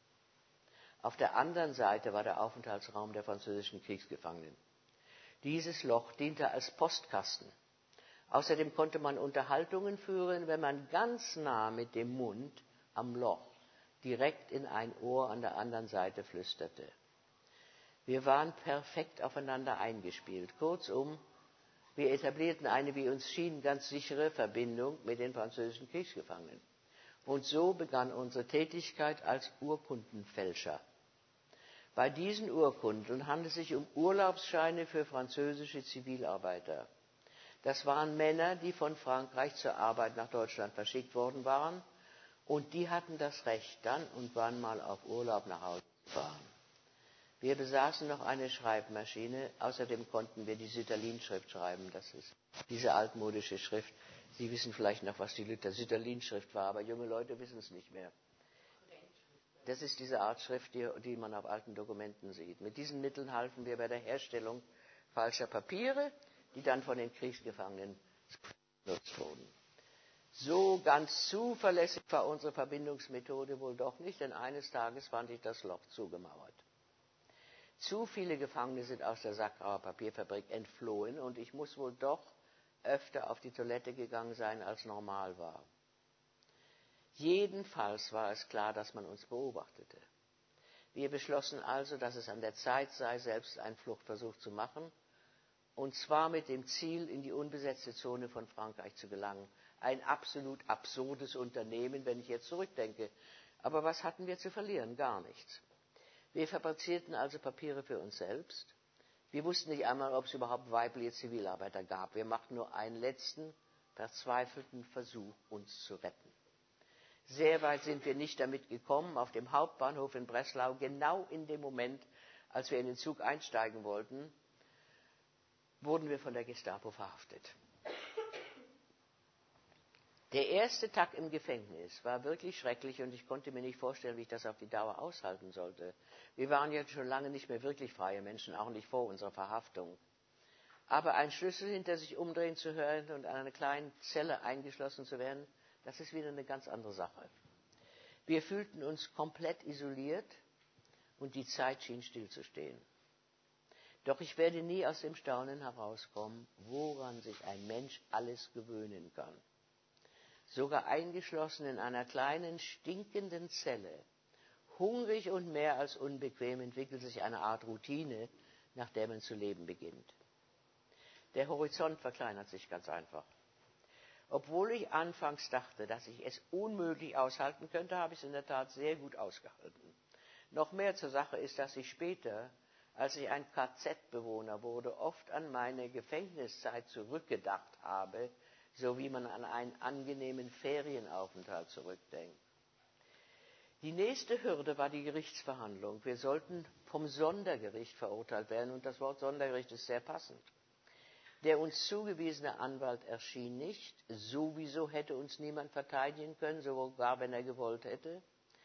Auf der anderen Seite war der Aufenthaltsraum der französischen Kriegsgefangenen. Dieses Loch diente als Postkasten. Außerdem konnte man Unterhaltungen führen, wenn man ganz nah mit dem Mund am Loch direkt in ein Ohr an der anderen Seite flüsterte. Wir waren perfekt aufeinander eingespielt. Kurzum, wir etablierten eine, wie uns schien, ganz sichere Verbindung mit den französischen Kriegsgefangenen. Und so begann unsere Tätigkeit als Urkundenfälscher. Bei diesen Urkunden handelt es sich um Urlaubsscheine für französische Zivilarbeiter. Das waren Männer, die von Frankreich zur Arbeit nach Deutschland verschickt worden waren. Und die hatten das Recht, dann und wann mal auf Urlaub nach Hause zu fahren. Wir besaßen noch eine Schreibmaschine, außerdem konnten wir die Sütterlin-Schrift schreiben. Das ist diese altmodische Schrift. Sie wissen vielleicht noch, was die Sütterlin-Schrift war, aber junge Leute wissen es nicht mehr. Das ist diese Art Schrift, die man auf alten Dokumenten sieht. Mit diesen Mitteln halfen wir bei der Herstellung falscher Papiere, die dann von den Kriegsgefangenen genutzt wurden. So ganz zuverlässig war unsere Verbindungsmethode wohl doch nicht, denn eines Tages fand ich das Loch zugemauert. Zu viele Gefangene sind aus der Sackauer Papierfabrik entflohen und ich muss wohl doch öfter auf die Toilette gegangen sein, als normal war. Jedenfalls war es klar, dass man uns beobachtete. Wir beschlossen also, dass es an der Zeit sei, selbst einen Fluchtversuch zu machen, und zwar mit dem Ziel, in die unbesetzte Zone von Frankreich zu gelangen. Ein absolut absurdes Unternehmen, wenn ich jetzt zurückdenke. Aber was hatten wir zu verlieren? Gar nichts. Wir fabrizierten also Papiere für uns selbst. Wir wussten nicht einmal, ob es überhaupt weibliche Zivilarbeiter gab. Wir machten nur einen letzten, verzweifelten Versuch, uns zu retten. Sehr weit sind wir nicht damit gekommen. Auf dem Hauptbahnhof in Breslau, genau in dem Moment, als wir in den Zug einsteigen wollten, wurden wir von der Gestapo verhaftet. Der erste Tag im Gefängnis war wirklich schrecklich und ich konnte mir nicht vorstellen, wie ich das auf die Dauer aushalten sollte. Wir waren jetzt schon lange nicht mehr wirklich freie Menschen, auch nicht vor unserer Verhaftung. Aber einen Schlüssel hinter sich umdrehen zu hören und an einer kleinen Zelle eingeschlossen zu werden, das ist wieder eine ganz andere Sache. Wir fühlten uns komplett isoliert und die Zeit schien stillzustehen. Doch ich werde nie aus dem Staunen herauskommen, woran sich ein Mensch alles gewöhnen kann. Sogar eingeschlossen in einer kleinen, stinkenden Zelle, hungrig und mehr als unbequem, entwickelt sich eine Art Routine, nach der man zu leben beginnt. Der Horizont verkleinert sich ganz einfach. Obwohl ich anfangs dachte, dass ich es unmöglich aushalten könnte, habe ich es in der Tat sehr gut ausgehalten. Noch mehr zur Sache ist, dass ich später, als ich ein KZ-Bewohner wurde, oft an meine Gefängniszeit zurückgedacht habe, so wie man an einen angenehmen Ferienaufenthalt zurückdenkt. Die nächste Hürde war die Gerichtsverhandlung. Wir sollten vom Sondergericht verurteilt werden und das Wort Sondergericht ist sehr passend. Der uns zugewiesene Anwalt erschien nicht, sowieso hätte uns niemand verteidigen können, sogar wenn er gewollt hätte.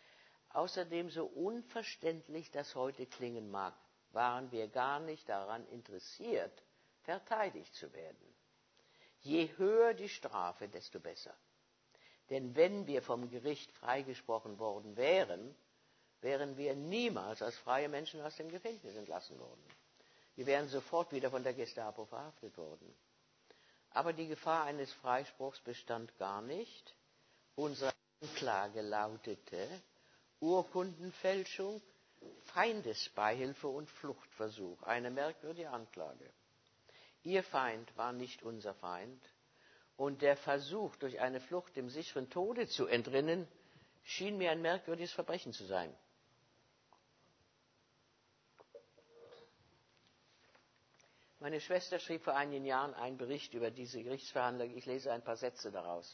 Außerdem, so unverständlich das heute klingen mag, waren wir gar nicht daran interessiert, verteidigt zu werden. Je höher die Strafe, desto besser. Denn wenn wir vom Gericht freigesprochen worden wären, wären wir niemals als freie Menschen aus dem Gefängnis entlassen worden. Wir wären sofort wieder von der Gestapo verhaftet worden. Aber die Gefahr eines Freispruchs bestand gar nicht. Unsere Anklage lautete Urkundenfälschung, Feindesbeihilfe und Fluchtversuch. Eine merkwürdige Anklage. Ihr Feind war nicht unser Feind, und der Versuch, durch eine Flucht dem sicheren Tode zu entrinnen, schien mir ein merkwürdiges Verbrechen zu sein. Meine Schwester schrieb vor einigen Jahren einen Bericht über diese Gerichtsverhandlung. Ich lese ein paar Sätze daraus.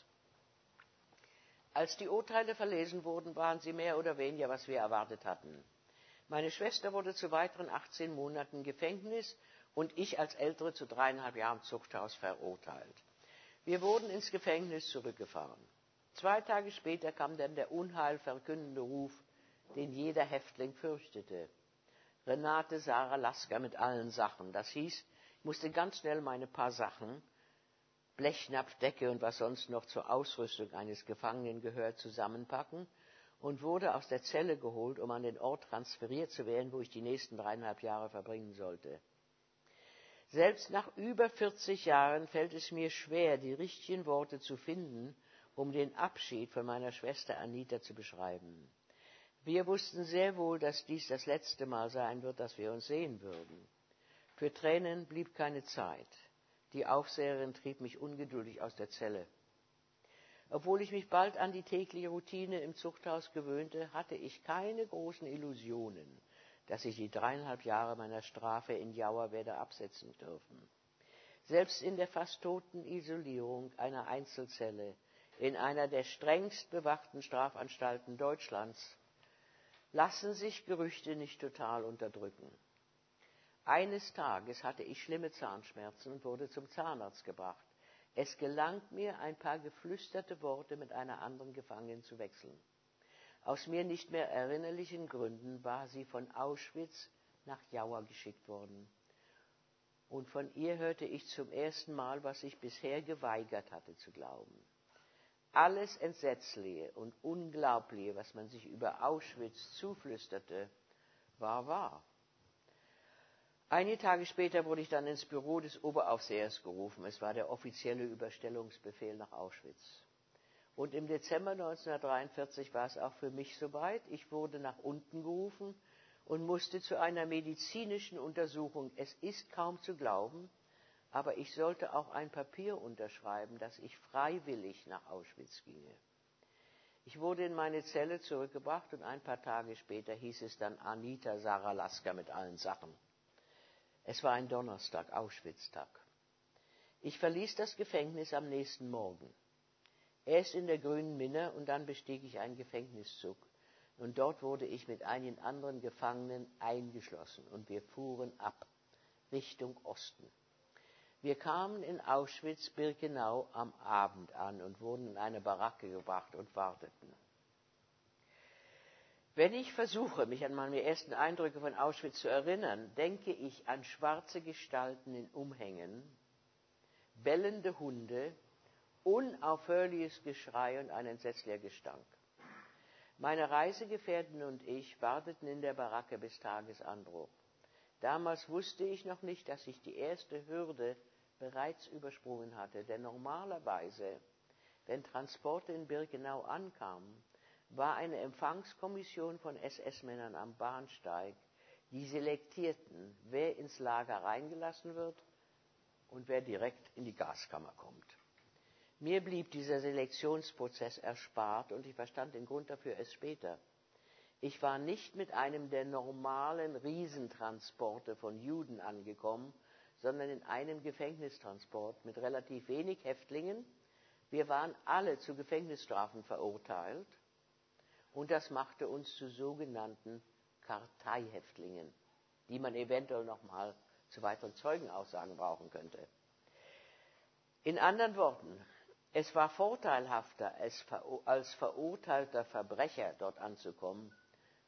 Als die Urteile verlesen wurden, waren sie mehr oder weniger, was wir erwartet hatten. Meine Schwester wurde zu weiteren 18 Monaten Gefängnis und ich als Ältere zu 3,5 Jahren Zuchthaus verurteilt. Wir wurden ins Gefängnis zurückgefahren. 2 Tage später kam dann der unheilverkündende Ruf, den jeder Häftling fürchtete. Renate Sarah Lasker mit allen Sachen. Das hieß, ich musste ganz schnell meine paar Sachen, Blechnapf, Decke und was sonst noch zur Ausrüstung eines Gefangenen gehört, zusammenpacken und wurde aus der Zelle geholt, um an den Ort transferiert zu werden, wo ich die nächsten 3,5 Jahre verbringen sollte. Selbst nach über 40 Jahren fällt es mir schwer, die richtigen Worte zu finden, um den Abschied von meiner Schwester Anita zu beschreiben. Wir wussten sehr wohl, dass dies das letzte Mal sein wird, dass wir uns sehen würden. Für Tränen blieb keine Zeit. Die Aufseherin trieb mich ungeduldig aus der Zelle. Obwohl ich mich bald an die tägliche Routine im Zuchthaus gewöhnte, hatte ich keine großen Illusionen, dass ich die 3,5 Jahre meiner Strafe in Jauer werde absetzen dürfen. Selbst in der fast toten Isolierung einer Einzelzelle in einer der strengst bewachten Strafanstalten Deutschlands lassen sich Gerüchte nicht total unterdrücken. Eines Tages hatte ich schlimme Zahnschmerzen und wurde zum Zahnarzt gebracht. Es gelang mir, ein paar geflüsterte Worte mit einer anderen Gefangenen zu wechseln. Aus mir nicht mehr erinnerlichen Gründen war sie von Auschwitz nach Jauer geschickt worden. Und von ihr hörte ich zum ersten Mal, was ich bisher geweigert hatte zu glauben. Alles Entsetzliche und Unglaubliche, was man sich über Auschwitz zuflüsterte, war wahr. Einige Tage später wurde ich dann ins Büro des Oberaufsehers gerufen. Es war der offizielle Überstellungsbefehl nach Auschwitz. Und im Dezember 1943 war es auch für mich soweit. Ich wurde nach unten gerufen und musste zu einer medizinischen Untersuchung. Es ist kaum zu glauben, aber ich sollte auch ein Papier unterschreiben, dass ich freiwillig nach Auschwitz ginge. Ich wurde in meine Zelle zurückgebracht und ein paar Tage später hieß es dann Anita Sarah Lasker mit allen Sachen. Es war ein Donnerstag, Auschwitz-Tag. Ich verließ das Gefängnis am nächsten Morgen. Erst in der Grünen Minne und dann bestieg ich einen Gefängniszug. Und dort wurde ich mit einigen anderen Gefangenen eingeschlossen und wir fuhren ab, Richtung Osten. Wir kamen in Auschwitz-Birkenau am Abend an und wurden in eine Baracke gebracht und warteten. Wenn ich versuche, mich an meine ersten Eindrücke von Auschwitz zu erinnern, denke ich an schwarze Gestalten in Umhängen, bellende Hunde, unaufhörliches Geschrei und ein entsetzlicher Gestank. Meine Reisegefährten und ich warteten in der Baracke bis Tagesanbruch. Damals wusste ich noch nicht, dass ich die erste Hürde bereits übersprungen hatte, denn normalerweise, wenn Transporte in Birkenau ankamen, war eine Empfangskommission von SS-Männern am Bahnsteig, die selektierten, wer ins Lager reingelassen wird und wer direkt in die Gaskammer kommt. Mir blieb dieser Selektionsprozess erspart und ich verstand den Grund dafür erst später. Ich war nicht mit einem der normalen Riesentransporte von Juden angekommen, sondern in einem Gefängnistransport mit relativ wenig Häftlingen. Wir waren alle zu Gefängnisstrafen verurteilt. Und das machte uns zu sogenannten Karteihäftlingen, die man eventuell noch mal zu weiteren Zeugenaussagen brauchen könnte. In anderen Worten, es war vorteilhafter, als verurteilter Verbrecher dort anzukommen,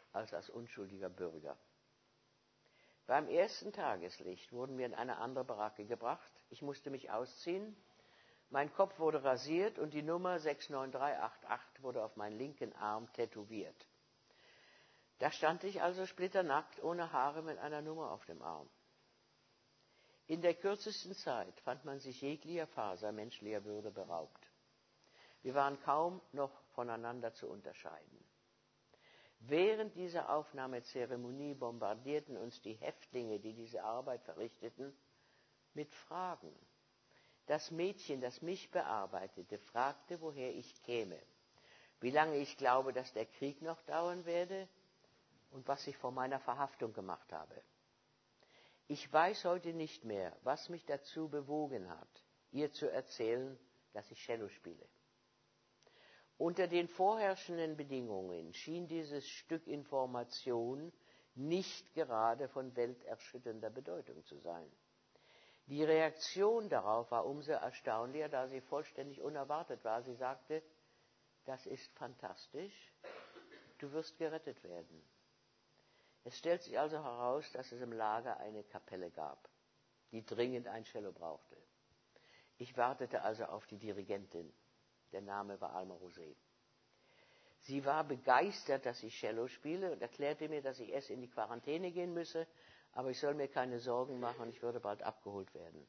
als als unschuldiger Bürger. Beim ersten Tageslicht wurden wir in eine andere Baracke gebracht. Ich musste mich ausziehen. Mein Kopf wurde rasiert und die Nummer 69388 wurde auf meinen linken Arm tätowiert. Da stand ich also splitternackt, ohne Haare, mit einer Nummer auf dem Arm. In der kürzesten Zeit fand man sich jeglicher Faser menschlicher Würde beraubt. Wir waren kaum noch voneinander zu unterscheiden. Während dieser Aufnahmezeremonie bombardierten uns die Häftlinge, die diese Arbeit verrichteten, mit Fragen. Das Mädchen, das mich bearbeitete, fragte, woher ich käme, wie lange ich glaube, dass der Krieg noch dauern werde und was ich vor meiner Verhaftung gemacht habe. Ich weiß heute nicht mehr, was mich dazu bewogen hat, ihr zu erzählen, dass ich Cello spiele. Unter den vorherrschenden Bedingungen schien dieses Stück Information nicht gerade von welterschütternder Bedeutung zu sein. Die Reaktion darauf war umso erstaunlicher, da sie vollständig unerwartet war. Sie sagte, das ist fantastisch, du wirst gerettet werden. Es stellt sich also heraus, dass es im Lager eine Kapelle gab, die dringend ein Cello brauchte. Ich wartete also auf die Dirigentin. Der Name war Alma Rosé. Sie war begeistert, dass ich Cello spiele und erklärte mir, dass ich erst in die Quarantäne gehen müsse, aber ich soll mir keine Sorgen machen, ich würde bald abgeholt werden.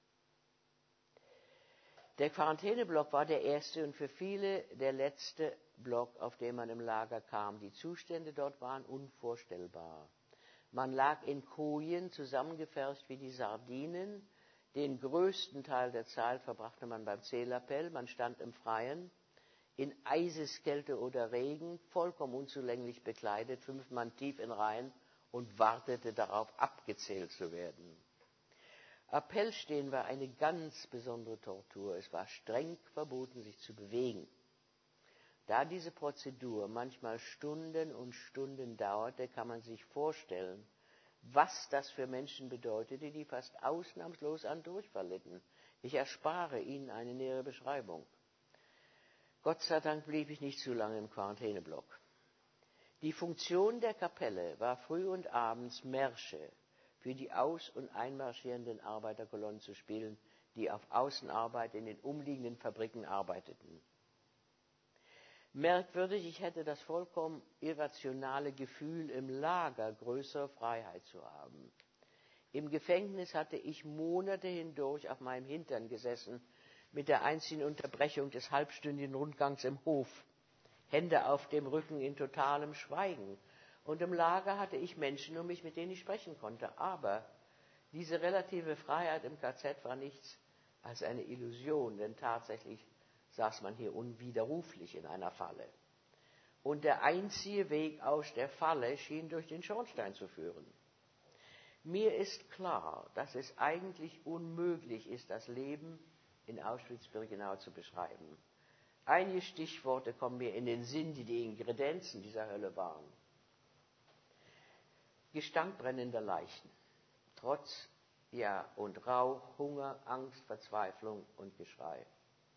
Der Quarantäneblock war der erste und für viele der letzte Block, auf den man im Lager kam. Die Zustände dort waren unvorstellbar. Man lag in Kojen, zusammengepfercht wie die Sardinen. Den größten Teil der Zeit verbrachte man beim Zählappell, man stand im Freien, in Eiseskälte oder Regen, vollkommen unzulänglich bekleidet, 5 Mann tief in Reihen und wartete darauf, abgezählt zu werden. Appellstehen war eine ganz besondere Tortur. Es war streng verboten, sich zu bewegen. Da diese Prozedur manchmal Stunden und Stunden dauerte, kann man sich vorstellen, was das für Menschen bedeutete, die fast ausnahmslos an Durchfall litten. Ich erspare Ihnen eine nähere Beschreibung. Gott sei Dank blieb ich nicht zu lange im Quarantäneblock. Die Funktion der Kapelle war früh und abends Märsche für die aus- und einmarschierenden Arbeiterkolonnen zu spielen, die auf Außenarbeit in den umliegenden Fabriken arbeiteten. Merkwürdig, ich hätte das vollkommen irrationale Gefühl, im Lager größere Freiheit zu haben. Im Gefängnis hatte ich Monate hindurch auf meinem Hintern gesessen, mit der einzigen Unterbrechung des halbstündigen Rundgangs im Hof, Hände auf dem Rücken in totalem Schweigen. Und im Lager hatte ich Menschen um mich, mit denen ich sprechen konnte. Aber diese relative Freiheit im KZ war nichts als eine Illusion, denn tatsächlich saß man hier unwiderruflich in einer Falle. Und der einzige Weg aus der Falle schien durch den Schornstein zu führen. Mir ist klar, dass es eigentlich unmöglich ist, das Leben in Auschwitz-Birkenau zu beschreiben. Einige Stichworte kommen mir in den Sinn, die die Ingredienzen dieser Hölle waren. Gestank brennender Leichen, Trotz und Rauch, Hunger, Angst, Verzweiflung und Geschrei.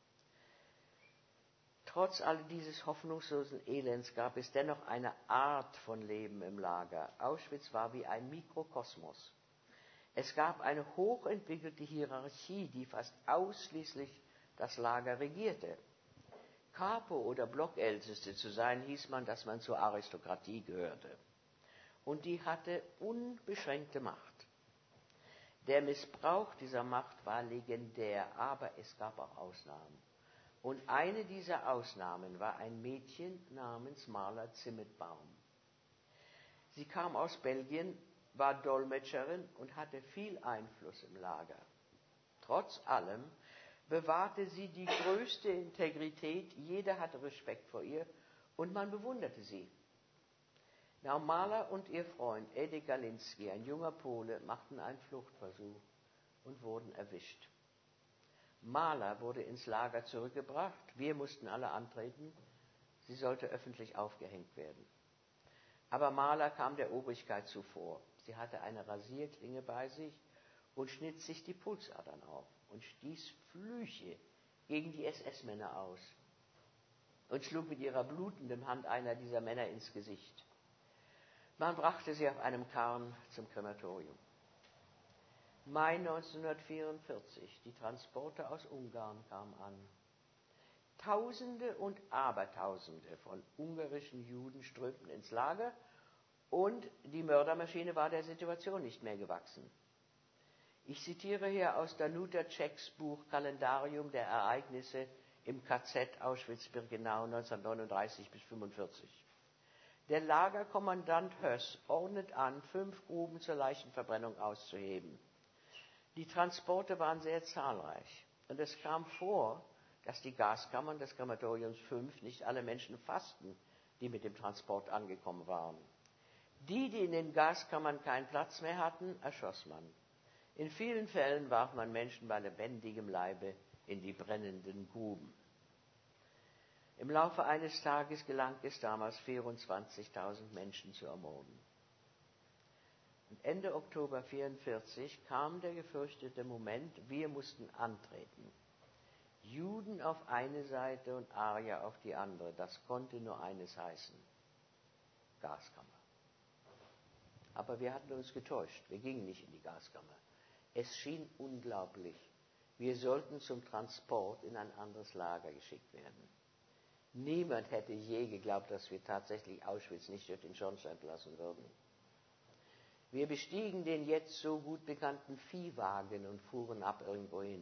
Trotz all dieses hoffnungslosen Elends gab es dennoch eine Art von Leben im Lager. Auschwitz war wie ein Mikrokosmos. Es gab eine hochentwickelte Hierarchie, die fast ausschließlich das Lager regierte. Kapo oder Blockälteste zu sein, hieß man, dass man zur Aristokratie gehörte. Und die hatte unbeschränkte Macht. Der Missbrauch dieser Macht war legendär, aber es gab auch Ausnahmen. Und eine dieser Ausnahmen war ein Mädchen namens Marla Zimmetbaum. Sie kam aus Belgien, war Dolmetscherin und hatte viel Einfluss im Lager. Trotz allem bewahrte sie die größte Integrität, jeder hatte Respekt vor ihr und man bewunderte sie. Marla und ihr Freund Ede Galinski, ein junger Pole, machten einen Fluchtversuch und wurden erwischt. Marla wurde ins Lager zurückgebracht, wir mussten alle antreten, sie sollte öffentlich aufgehängt werden. Aber Marla kam der Obrigkeit zuvor. Sie hatte eine Rasierklinge bei sich und schnitt sich die Pulsadern auf und stieß Flüche gegen die SS-Männer aus und schlug mit ihrer blutenden Hand einer dieser Männer ins Gesicht. Man brachte sie auf einem Karren zum Krematorium. Mai 1944, die Transporte aus Ungarn kamen an. Tausende und Abertausende von ungarischen Juden strömten ins Lager und die Mördermaschine war der Situation nicht mehr gewachsen. Ich zitiere hier aus Danuta Czechs Buch Kalendarium der Ereignisse im KZ Auschwitz-Birkenau 1939 bis 1945. Der Lagerkommandant Höss ordnet an, 5 Gruben zur Leichenverbrennung auszuheben. Die Transporte waren sehr zahlreich und es kam vor, dass die Gaskammern des Krematoriums 5 nicht alle Menschen fassten, die mit dem Transport angekommen waren. Die in den Gaskammern keinen Platz mehr hatten, erschoss man. In vielen Fällen warf man Menschen bei lebendigem Leibe in die brennenden Gruben. Im Laufe eines Tages gelang es damals, 24.000 Menschen zu ermorden. Und Ende Oktober 1944 kam der gefürchtete Moment, wir mussten antreten. Juden auf eine Seite und Arier auf die andere, das konnte nur eines heißen: Gaskammer. Aber wir hatten uns getäuscht, wir gingen nicht in die Gaskammer. Es schien unglaublich, wir sollten zum Transport in ein anderes Lager geschickt werden. Niemand hätte je geglaubt, dass wir tatsächlich Auschwitz nicht durch den Schornstein lassen würden. Wir bestiegen den jetzt so gut bekannten Viehwagen und fuhren ab irgendwo hin.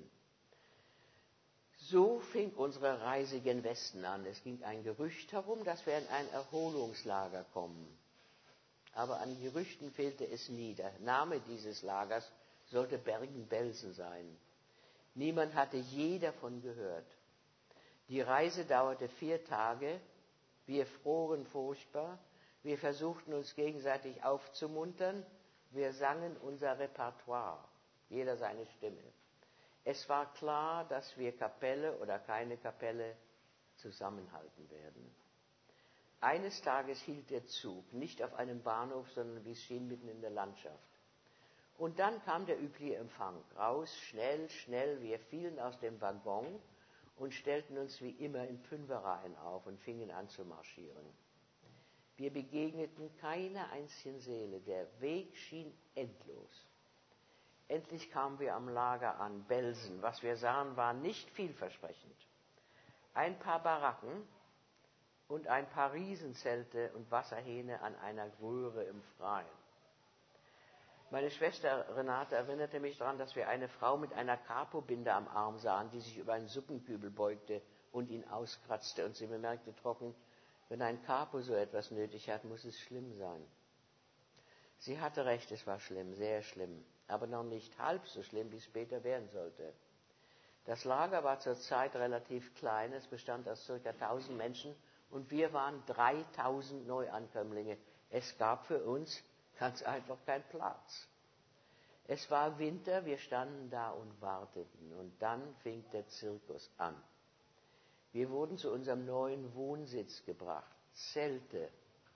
So fing unsere Reise gen Westen an. Es ging ein Gerücht herum, dass wir in ein Erholungslager kommen. Aber an Gerüchten fehlte es nie. Der Name dieses Lagers sollte Bergen-Belsen sein. Niemand hatte je davon gehört. Die Reise dauerte 4 Tage. Wir froren furchtbar. Wir versuchten uns gegenseitig aufzumuntern. Wir sangen unser Repertoire, jeder seine Stimme. Es war klar, dass wir Kapelle oder keine Kapelle zusammenhalten werden. Eines Tages hielt der Zug, nicht auf einem Bahnhof, sondern wie es schien mitten in der Landschaft. Und dann kam der übliche Empfang. Raus, schnell, schnell, wir fielen aus dem Waggon und stellten uns wie immer in Fünferreihen auf und fingen an zu marschieren. Wir begegneten keiner einzigen Seele, der Weg schien endlos. Endlich kamen wir am Lager an, Belsen. Was wir sahen, war nicht vielversprechend. Ein paar Baracken und ein paar Riesenzelte und Wasserhähne an einer Röhre im Freien. Meine Schwester Renate erinnerte mich daran, dass wir eine Frau mit einer Capobinde am Arm sahen, die sich über einen Suppenkübel beugte und ihn auskratzte. Und sie bemerkte trocken: Wenn ein Capo so etwas nötig hat, muss es schlimm sein. Sie hatte recht, es war schlimm, sehr schlimm, aber noch nicht halb so schlimm, wie es später werden sollte. Das Lager war zur Zeit relativ klein, es bestand aus ca. 1000 Menschen und wir waren 3000 Neuankömmlinge. Es gab für uns ganz einfach keinen Platz. Es war Winter, wir standen da und warteten und dann fing der Zirkus an. Wir wurden zu unserem neuen Wohnsitz gebracht, Zelte.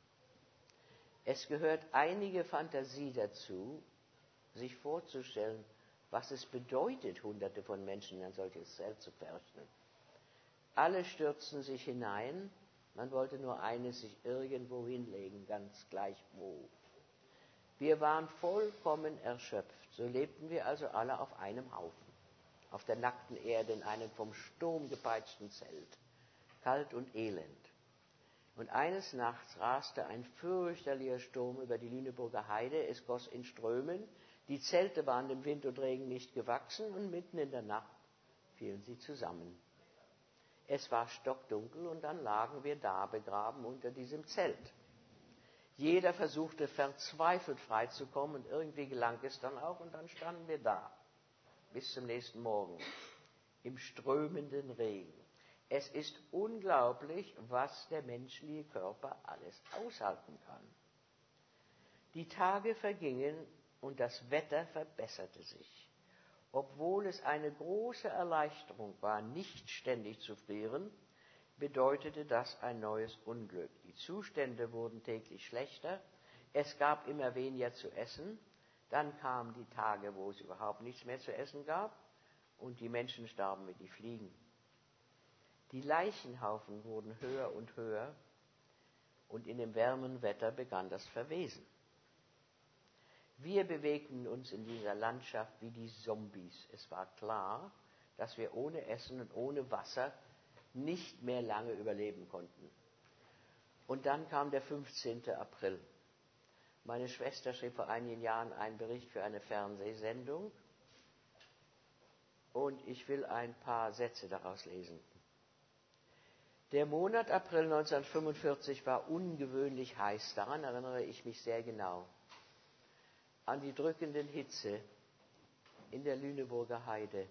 Es gehört einige Fantasie dazu, sich vorzustellen, was es bedeutet, Hunderte von Menschen in ein solches Zelt zu pferchen. Alle stürzten sich hinein, man wollte nur eines, sich irgendwo hinlegen, ganz gleich wo. Wir waren vollkommen erschöpft, so lebten wir also alle auf einem Haufen, auf der nackten Erde in einem vom Sturm gepeitschten Zelt, kalt und elend. Und eines Nachts raste ein fürchterlicher Sturm über die Lüneburger Heide, es goss in Strömen, die Zelte waren dem Wind und Regen nicht gewachsen und mitten in der Nacht fielen sie zusammen. Es war stockdunkel und dann lagen wir da begraben unter diesem Zelt. Jeder versuchte verzweifelt freizukommen und irgendwie gelang es dann auch und dann standen wir da bis zum nächsten Morgen im strömenden Regen. Es ist unglaublich, was der menschliche Körper alles aushalten kann. Die Tage vergingen und das Wetter verbesserte sich. Obwohl es eine große Erleichterung war, nicht ständig zu frieren, bedeutete das ein neues Unglück. Die Zustände wurden täglich schlechter, es gab immer weniger zu essen, dann kamen die Tage, wo es überhaupt nichts mehr zu essen gab und die Menschen starben wie die Fliegen. Die Leichenhaufen wurden höher und höher Und in dem wärmeren Wetter begann das Verwesen. Wir bewegten uns in dieser Landschaft wie die Zombies. Es war klar, dass wir ohne Essen und ohne Wasser nicht mehr lange überleben konnten. Und dann kam der 15. April. Meine Schwester schrieb vor einigen Jahren einen Bericht für eine Fernsehsendung und ich will ein paar Sätze daraus lesen. Der Monat April 1945 war ungewöhnlich heiß, daran erinnere ich mich sehr genau. An die drückenden Hitze in der Lüneburger Heide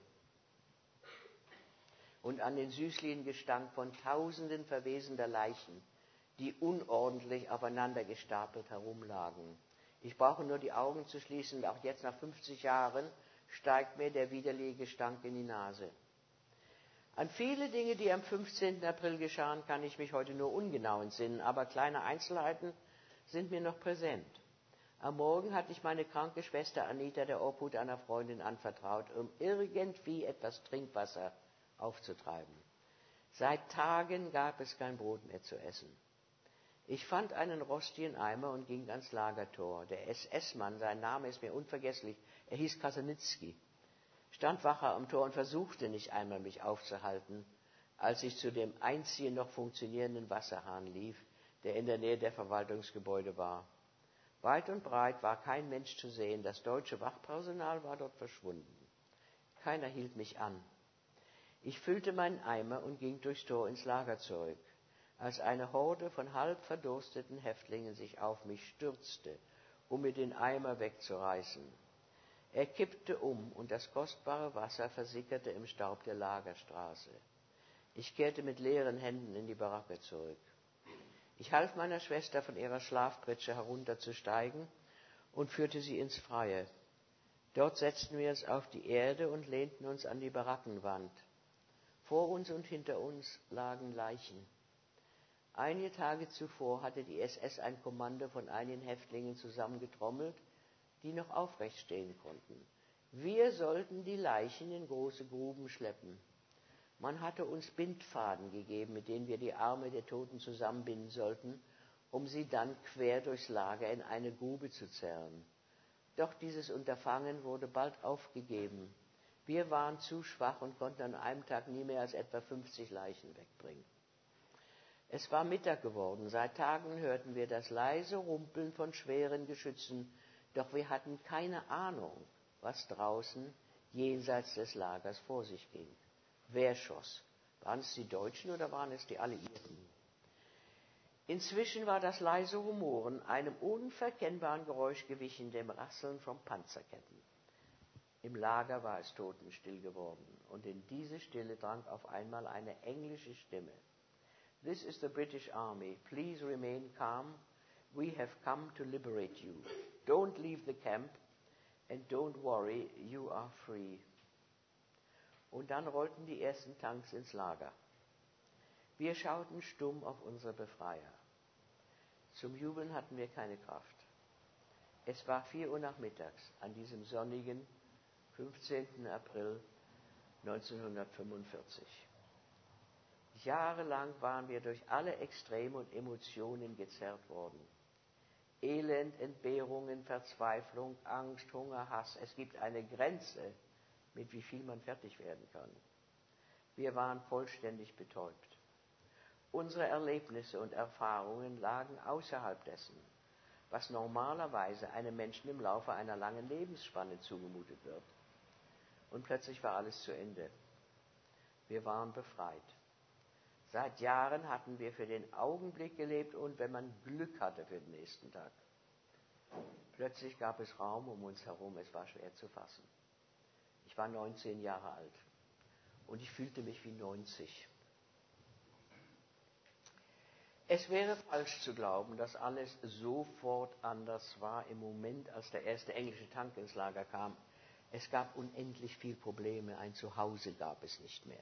und an den süßlichen Gestank von Tausenden verwesender Leichen, die unordentlich aufeinander gestapelt herumlagen. Ich brauche nur die Augen zu schließen, auch jetzt nach 50 Jahren steigt mir der widerliche Gestank in die Nase. An viele Dinge, die am 15. April geschahen, kann ich mich heute nur ungenau entsinnen, aber kleine Einzelheiten sind mir noch präsent. Am Morgen hatte ich meine kranke Schwester Anita der Obhut einer Freundin anvertraut, um irgendwie etwas Trinkwasser aufzutreiben. Seit Tagen gab es kein Brot mehr zu essen. Ich fand einen rostigen Eimer und ging ans Lagertor. Der SS-Mann, sein Name ist mir unvergesslich, er hieß Kasanitzky, stand wacher am Tor und versuchte nicht einmal, mich aufzuhalten, als ich zu dem einzigen noch funktionierenden Wasserhahn lief, der in der Nähe der Verwaltungsgebäude war. Weit und breit war kein Mensch zu sehen, das deutsche Wachpersonal war dort verschwunden. Keiner hielt mich an. Ich füllte meinen Eimer und ging durchs Tor ins Lager zurück, als eine Horde von halb verdursteten Häftlingen sich auf mich stürzte, um mir den Eimer wegzureißen. Er kippte um und das kostbare Wasser versickerte im Staub der Lagerstraße. Ich kehrte mit leeren Händen in die Baracke zurück. Ich half meiner Schwester, von ihrer Schlafpritsche herunterzusteigen und führte sie ins Freie. Dort setzten wir uns auf die Erde und lehnten uns an die Barackenwand. Vor uns und hinter uns lagen Leichen. Einige Tage zuvor hatte die SS ein Kommando von einigen Häftlingen zusammengetrommelt, die noch aufrecht stehen konnten. Wir sollten die Leichen in große Gruben schleppen. Man hatte uns Bindfaden gegeben, mit denen wir die Arme der Toten zusammenbinden sollten, um sie dann quer durchs Lager in eine Grube zu zerren. Doch dieses Unterfangen wurde bald aufgegeben. Wir waren zu schwach und konnten an einem Tag nie mehr als etwa 50 Leichen wegbringen. Es war Mittag geworden. Seit Tagen hörten wir das leise Rumpeln von schweren Geschützen, doch wir hatten keine Ahnung, was draußen jenseits des Lagers vor sich ging. Wer schoss? Waren es die Deutschen oder waren es die Alliierten? Inzwischen war das leise Rumoren einem unverkennbaren Geräusch gewichen, dem Rasseln von Panzerketten. Im Lager war es totenstill geworden und in diese Stille drang auf einmal eine englische Stimme. This is the British Army. Please remain calm. We have come to liberate you. Don't leave the camp and don't worry, you are free. Und dann rollten die ersten Tanks ins Lager. Wir schauten stumm auf unsere Befreier. Zum Jubeln hatten wir keine Kraft. Es war 4 Uhr nachmittags an diesem sonnigen 15. April 1945. Jahrelang waren wir durch alle Extreme und Emotionen gezerrt worden. Elend, Entbehrungen, Verzweiflung, Angst, Hunger, Hass. Es gibt eine Grenze, mit wie viel man fertig werden kann. Wir waren vollständig betäubt. Unsere Erlebnisse und Erfahrungen lagen außerhalb dessen, was normalerweise einem Menschen im Laufe einer langen Lebensspanne zugemutet wird. Und plötzlich war alles zu Ende. Wir waren befreit. Seit Jahren hatten wir für den Augenblick gelebt und, wenn man Glück hatte, für den nächsten Tag. Plötzlich gab es Raum um uns herum, es war schwer zu fassen. Ich war 19 Jahre alt und ich fühlte mich wie 90. Es wäre falsch zu glauben, dass alles sofort anders war im Moment, als der erste englische Tank ins Lager kam. Es gab unendlich viele Probleme, ein Zuhause gab es nicht mehr.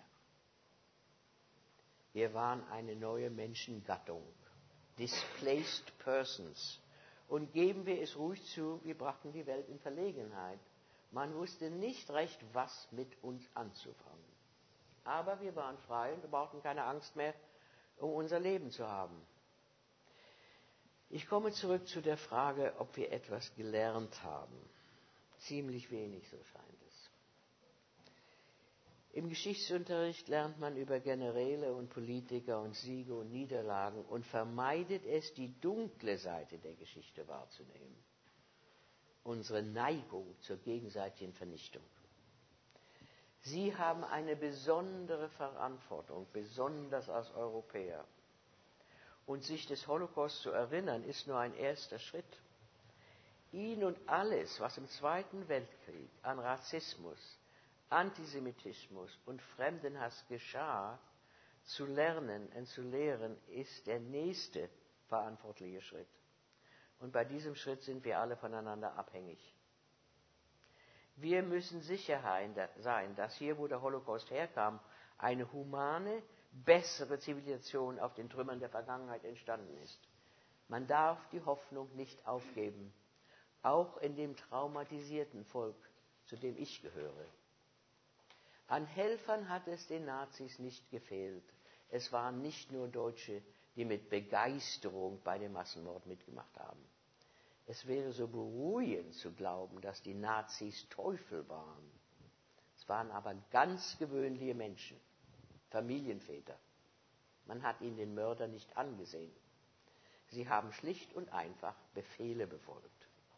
Wir waren eine neue Menschengattung, displaced persons. Und geben wir es ruhig zu, wir brachten die Welt in Verlegenheit. Man wusste nicht recht, was mit uns anzufangen. Aber wir waren frei und wir brauchten keine Angst mehr, um unser Leben zu haben. Ich komme zurück zu der Frage, ob wir etwas gelernt haben. Ziemlich wenig, so scheint es. Im Geschichtsunterricht lernt man über Generäle und Politiker und Siege und Niederlagen und vermeidet es, die dunkle Seite der Geschichte wahrzunehmen. Unsere Neigung zur gegenseitigen Vernichtung. Sie haben eine besondere Verantwortung, besonders als Europäer. Und sich des Holocaust zu erinnern, ist nur ein erster Schritt. Ihn und alles, was im Zweiten Weltkrieg an Rassismus, Antisemitismus und Fremdenhass geschah, zu lernen und zu lehren, ist der nächste verantwortliche Schritt. Und bei diesem Schritt sind wir alle voneinander abhängig. Wir müssen sicher sein, dass hier, wo der Holocaust herkam, eine humane, bessere Zivilisation auf den Trümmern der Vergangenheit entstanden ist. Man darf die Hoffnung nicht aufgeben, auch in dem traumatisierten Volk, zu dem ich gehöre. An Helfern hat es den Nazis nicht gefehlt. Es waren nicht nur Deutsche, die mit Begeisterung bei dem Massenmord mitgemacht haben. Es wäre so beruhigend zu glauben, dass die Nazis Teufel waren. Es waren aber ganz gewöhnliche Menschen. Familienväter. Man hat ihnen den Mörder nicht angesehen. Sie haben schlicht und einfach Befehle befolgt.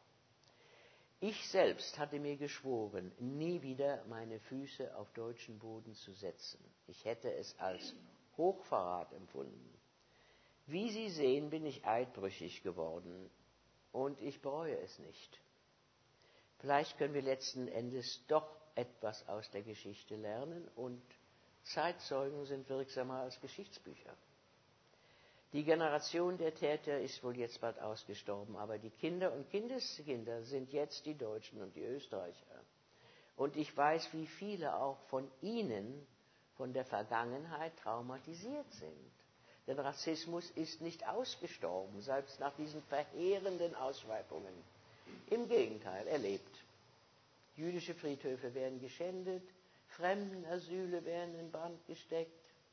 Ich selbst hatte mir geschworen, nie wieder meine Füße auf deutschen Boden zu setzen. Ich hätte es als Hochverrat empfunden. Wie Sie sehen, bin ich eidbrüchig geworden und ich bereue es nicht. Vielleicht können wir letzten Endes doch etwas aus der Geschichte lernen und Zeitzeugen sind wirksamer als Geschichtsbücher. Die Generation der Täter ist wohl jetzt bald ausgestorben, aber die Kinder und Kindeskinder sind jetzt die Deutschen und die Österreicher. Und ich weiß, wie viele auch von ihnen von der Vergangenheit traumatisiert sind. Denn Rassismus ist nicht ausgestorben, selbst nach diesen verheerenden Ausschreitungen. Im Gegenteil, er lebt. Jüdische Friedhöfe werden geschändet, Fremdenasyle werden in Brand gesteckt.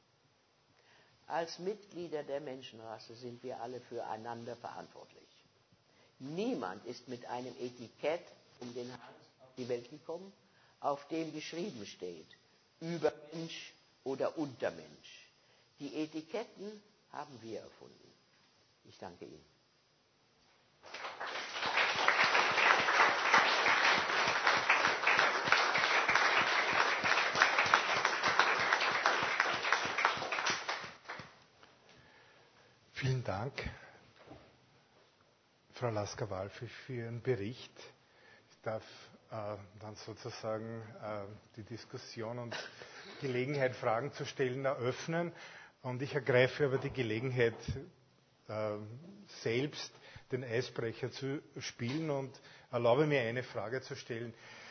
Als Mitglieder der Menschenrasse sind wir alle füreinander verantwortlich. Niemand ist mit einem Etikett um den Hals auf die Welt gekommen, auf dem geschrieben steht, Übermensch oder Untermensch. Die Etiketten haben wir erfunden. Ich danke Ihnen. Vielen Dank, Frau Lasker-Wallfisch, für Ihren Bericht. Ich darf dann sozusagen die Diskussion und Gelegenheit, Fragen zu stellen, eröffnen. Und ich ergreife aber die Gelegenheit, selbst den Eisbrecher zu spielen und erlaube mir eine Frage zu stellen.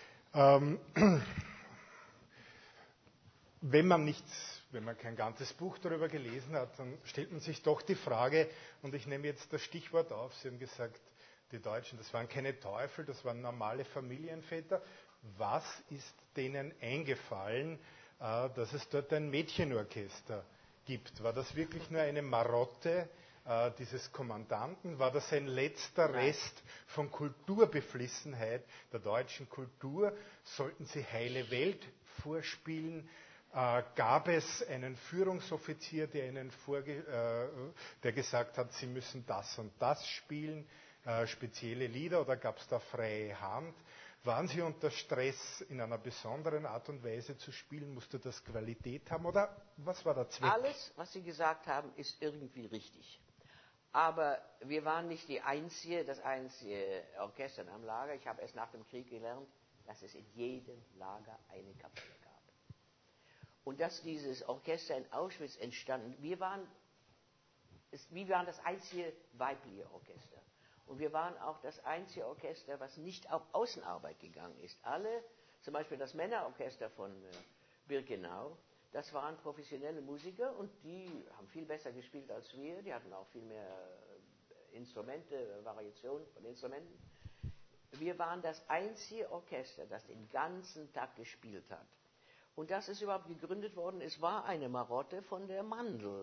Wenn man kein ganzes Buch darüber gelesen hat, dann stellt man sich doch die Frage, und ich nehme jetzt das Stichwort auf, Sie haben gesagt, die Deutschen, das waren keine Teufel, das waren normale Familienväter. Was ist denen eingefallen, dass es dort ein Mädchenorchester gibt? War das wirklich nur eine Marotte dieses Kommandanten? War das ein letzter Rest von Kulturbeflissenheit der deutschen Kultur? Sollten sie Heile Welt vorspielen? Gab es einen Führungsoffizier, der gesagt hat, Sie müssen das und das spielen, spezielle Lieder, oder gab es da freie Hand? Waren Sie unter Stress in einer besonderen Art und Weise zu spielen? Musste das Qualität haben, oder was war der Zweck? Alles, was Sie gesagt haben, ist irgendwie richtig. Aber wir waren nicht das einzige Orchester am Lager. Ich habe erst nach dem Krieg gelernt, dass es in jedem Lager eine Kapelle gab. Und dass dieses Orchester in Auschwitz entstanden, wir waren das einzige weibliche Orchester. Und wir waren auch das einzige Orchester, was nicht auf Außenarbeit gegangen ist. Alle, zum Beispiel das Männerorchester von Birkenau, das waren professionelle Musiker und die haben viel besser gespielt als wir. Die hatten auch viel mehr Instrumente, Variationen von Instrumenten. Wir waren das einzige Orchester, das den ganzen Tag gespielt hat. Und dass es überhaupt gegründet worden ist, war eine Marotte von der Mandl.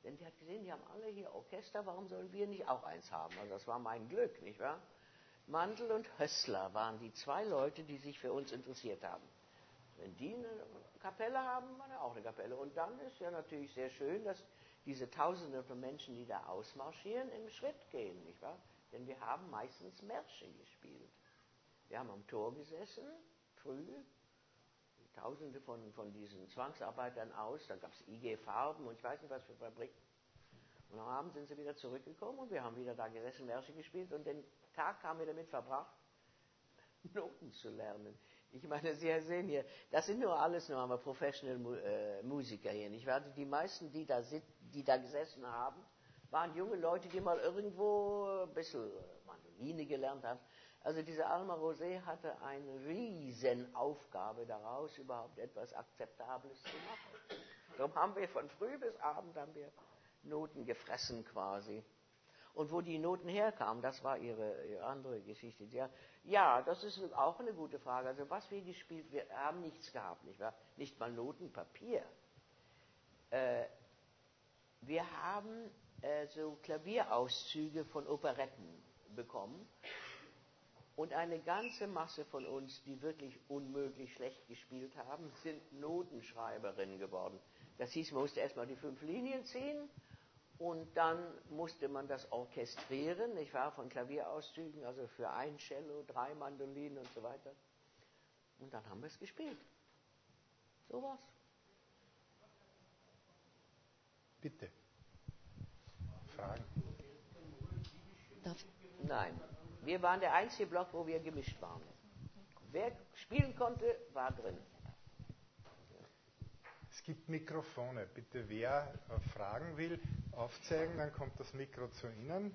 Denn die hat gesehen, die haben alle hier Orchester, warum sollen wir nicht auch eins haben? Also das war mein Glück, nicht wahr? Mandl und Hössler waren die zwei Leute, die sich für uns interessiert haben. Wenn die eine Kapelle haben, war da auch eine Kapelle. Und dann ist ja natürlich sehr schön, dass diese Tausende von Menschen, die da ausmarschieren, im Schritt gehen, nicht wahr? Denn wir haben meistens Märsche gespielt. Wir haben am Tor gesessen, früh, Tausende von diesen Zwangsarbeitern aus, dann gab es IG Farben und ich weiß nicht was für Fabriken. Und am Abend sind sie wieder zurückgekommen und wir haben wieder da gesessen, Märsche gespielt und den Tag haben wir damit verbracht, Noten zu lernen. Ich meine, Sie sehen hier, das sind nur alles nur einmal Professional Musiker hier, nicht wahr? Die meisten, die da gesessen haben, waren junge Leute, die mal irgendwo ein bisschen Mandoline gelernt haben. Also diese Alma Rosé hatte eine riesen Aufgabe daraus, überhaupt etwas Akzeptables zu machen. Darum haben wir von früh bis Abend haben wir Noten gefressen quasi. Und wo die Noten herkamen, das war ihre andere Geschichte. Ja, das ist auch eine gute Frage. Also was wir gespielt, wir haben nichts gehabt, nicht wahr? Nicht mal Notenpapier. Wir haben so Klavierauszüge von Operetten bekommen. Und eine ganze Masse von uns, die wirklich unmöglich schlecht gespielt haben, sind Notenschreiberinnen geworden. Das hieß, man musste erstmal die 5 Linien ziehen und dann musste man das orchestrieren, nicht wahr, von Klavierauszügen, also für ein Cello, 3 Mandolinen und so weiter. Und dann haben wir es gespielt. So war's. Bitte. Fragen? Nein. Wir waren der einzige Block, wo wir gemischt waren. Wer spielen konnte, war drin. Es gibt Mikrofone. Bitte, wer fragen will, aufzeigen, dann kommt das Mikro zu Ihnen.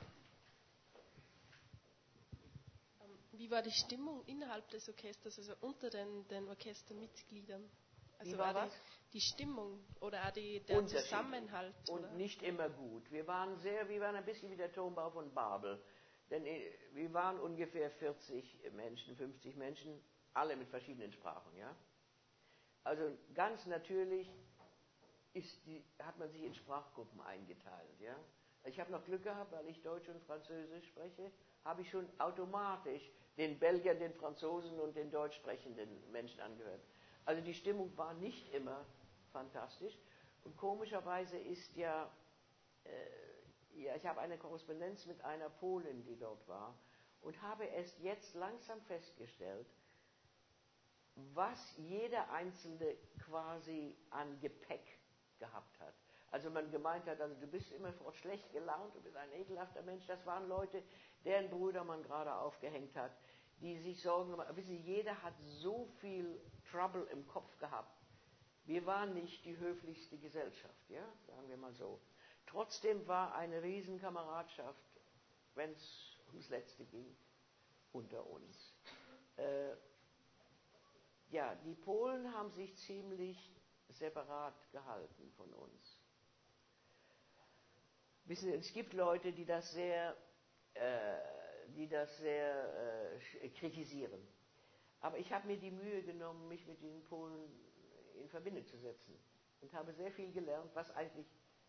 Wie war die Stimmung innerhalb des Orchesters, also unter den Orchestermitgliedern? Also Wie war die Stimmung oder auch der Zusammenhalt? Und oder? Nicht immer gut. Wir waren ein bisschen wie der Turmbau von Babel. Denn wir waren ungefähr 40 Menschen, 50 Menschen, alle mit verschiedenen Sprachen, ja. Also ganz natürlich hat man sich in Sprachgruppen eingeteilt, ja. Ich habe noch Glück gehabt, weil ich Deutsch und Französisch spreche, habe ich schon automatisch den Belgiern, den Franzosen und den deutsch sprechenden Menschen angehört. Also die Stimmung war nicht immer fantastisch. Und komischerweise ist ich habe eine Korrespondenz mit einer Polin, die dort war, und habe erst jetzt langsam festgestellt, was jeder Einzelne quasi an Gepäck gehabt hat. Also man gemeint hat, also du bist immerfort schlecht gelaunt, du bist ein ekelhafter Mensch. Das waren Leute, deren Brüder man gerade aufgehängt hat, die sich Sorgen gemacht haben. Wissen Sie, jeder hat so viel Trouble im Kopf gehabt. Wir waren nicht die höflichste Gesellschaft, ja, sagen wir mal so. Trotzdem war eine Riesenkameradschaft, wenn es ums Letzte ging, unter uns. Die Polen haben sich ziemlich separat gehalten von uns. Wissen Sie, es gibt Leute, die das sehr kritisieren. Aber ich habe mir die Mühe genommen, mich mit den Polen in Verbindung zu setzen und habe sehr viel gelernt, was eigentlich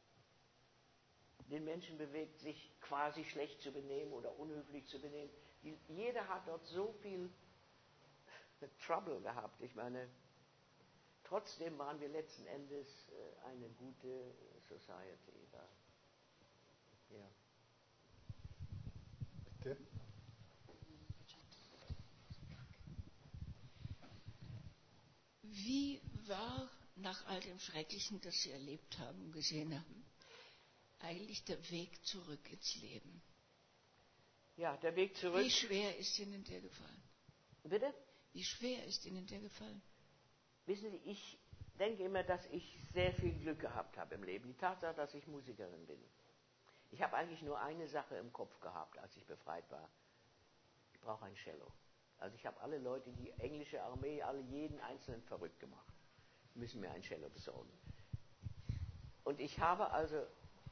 den Menschen bewegt, sich quasi schlecht zu benehmen oder unhöflich zu benehmen. Jeder hat dort so viel Trouble gehabt. Ich meine, trotzdem waren wir letzten Endes eine gute Society da. Ja. Bitte. Wie war nach all dem Schrecklichen, das Sie erlebt haben und gesehen haben, eigentlich der Weg zurück ins Leben? Ja, der Weg zurück. Wie schwer ist Ihnen der gefallen? Bitte? Wie schwer ist Ihnen der gefallen? Wissen Sie, ich denke immer, dass ich sehr viel Glück gehabt habe im Leben. Die Tatsache, dass ich Musikerin bin. Ich habe eigentlich nur eine Sache im Kopf gehabt, als ich befreit war. Ich brauche ein Cello. Also ich habe alle Leute, die englische Armee, jeden Einzelnen verrückt gemacht. Müssen mir ein Cello besorgen. Und ich habe also,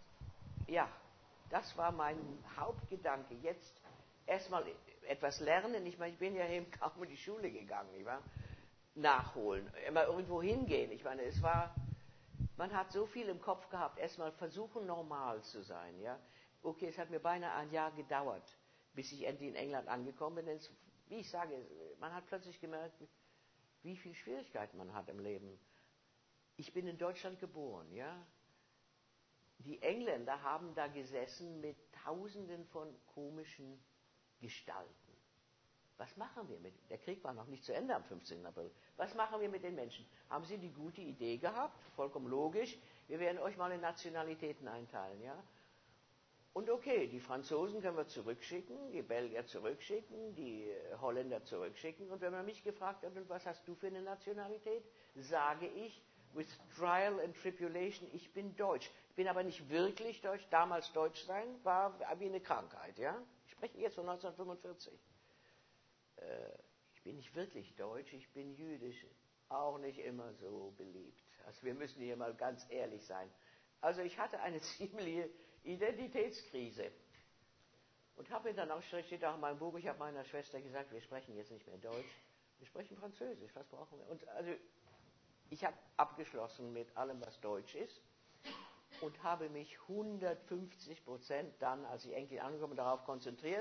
das war mein Hauptgedanke. Jetzt erstmal etwas lernen. Ich meine, ich bin ja eben kaum in die Schule gegangen, nicht wahr? Nachholen, immer irgendwo hingehen. Ich meine, es war Man hat so viel im Kopf gehabt, erstmal versuchen, normal zu sein. Ja? Okay, es hat mir beinahe ein Jahr gedauert, bis ich endlich in England angekommen bin. Denn wie ich sage, man hat plötzlich gemerkt, wie viel Schwierigkeiten man hat im Leben. Ich bin in Deutschland geboren, ja. Die Engländer haben da gesessen mit Tausenden von komischen Gestalten. Was machen wir mit? Der Krieg war noch nicht zu Ende am 15. April. Was machen wir mit den Menschen? Haben sie die gute Idee gehabt? Vollkommen logisch. Wir werden euch mal in Nationalitäten einteilen, ja. Und okay, die Franzosen können wir zurückschicken, die Belgier zurückschicken, die Holländer zurückschicken. Und wenn man mich gefragt hat, und was hast du für eine Nationalität, sage ich, with trial and tribulation, ich bin Deutsch. Ich bin aber nicht wirklich Deutsch. Damals Deutsch sein war wie eine Krankheit, ja. Ich spreche jetzt von 1945. Ich bin nicht wirklich Deutsch, ich bin jüdisch. Auch nicht immer so beliebt. Also wir müssen hier mal ganz ehrlich sein. Also ich hatte eine ziemliche Identitätskrise. Und habe mir dann auch, steht auch in meinem Buch, ich habe meiner Schwester gesagt, wir sprechen jetzt nicht mehr Deutsch, wir sprechen Französisch, was brauchen wir? Und also ich habe abgeschlossen mit allem, was Deutsch ist und habe mich 150% dann, als ich endlich angekommen bin, darauf konzentriert,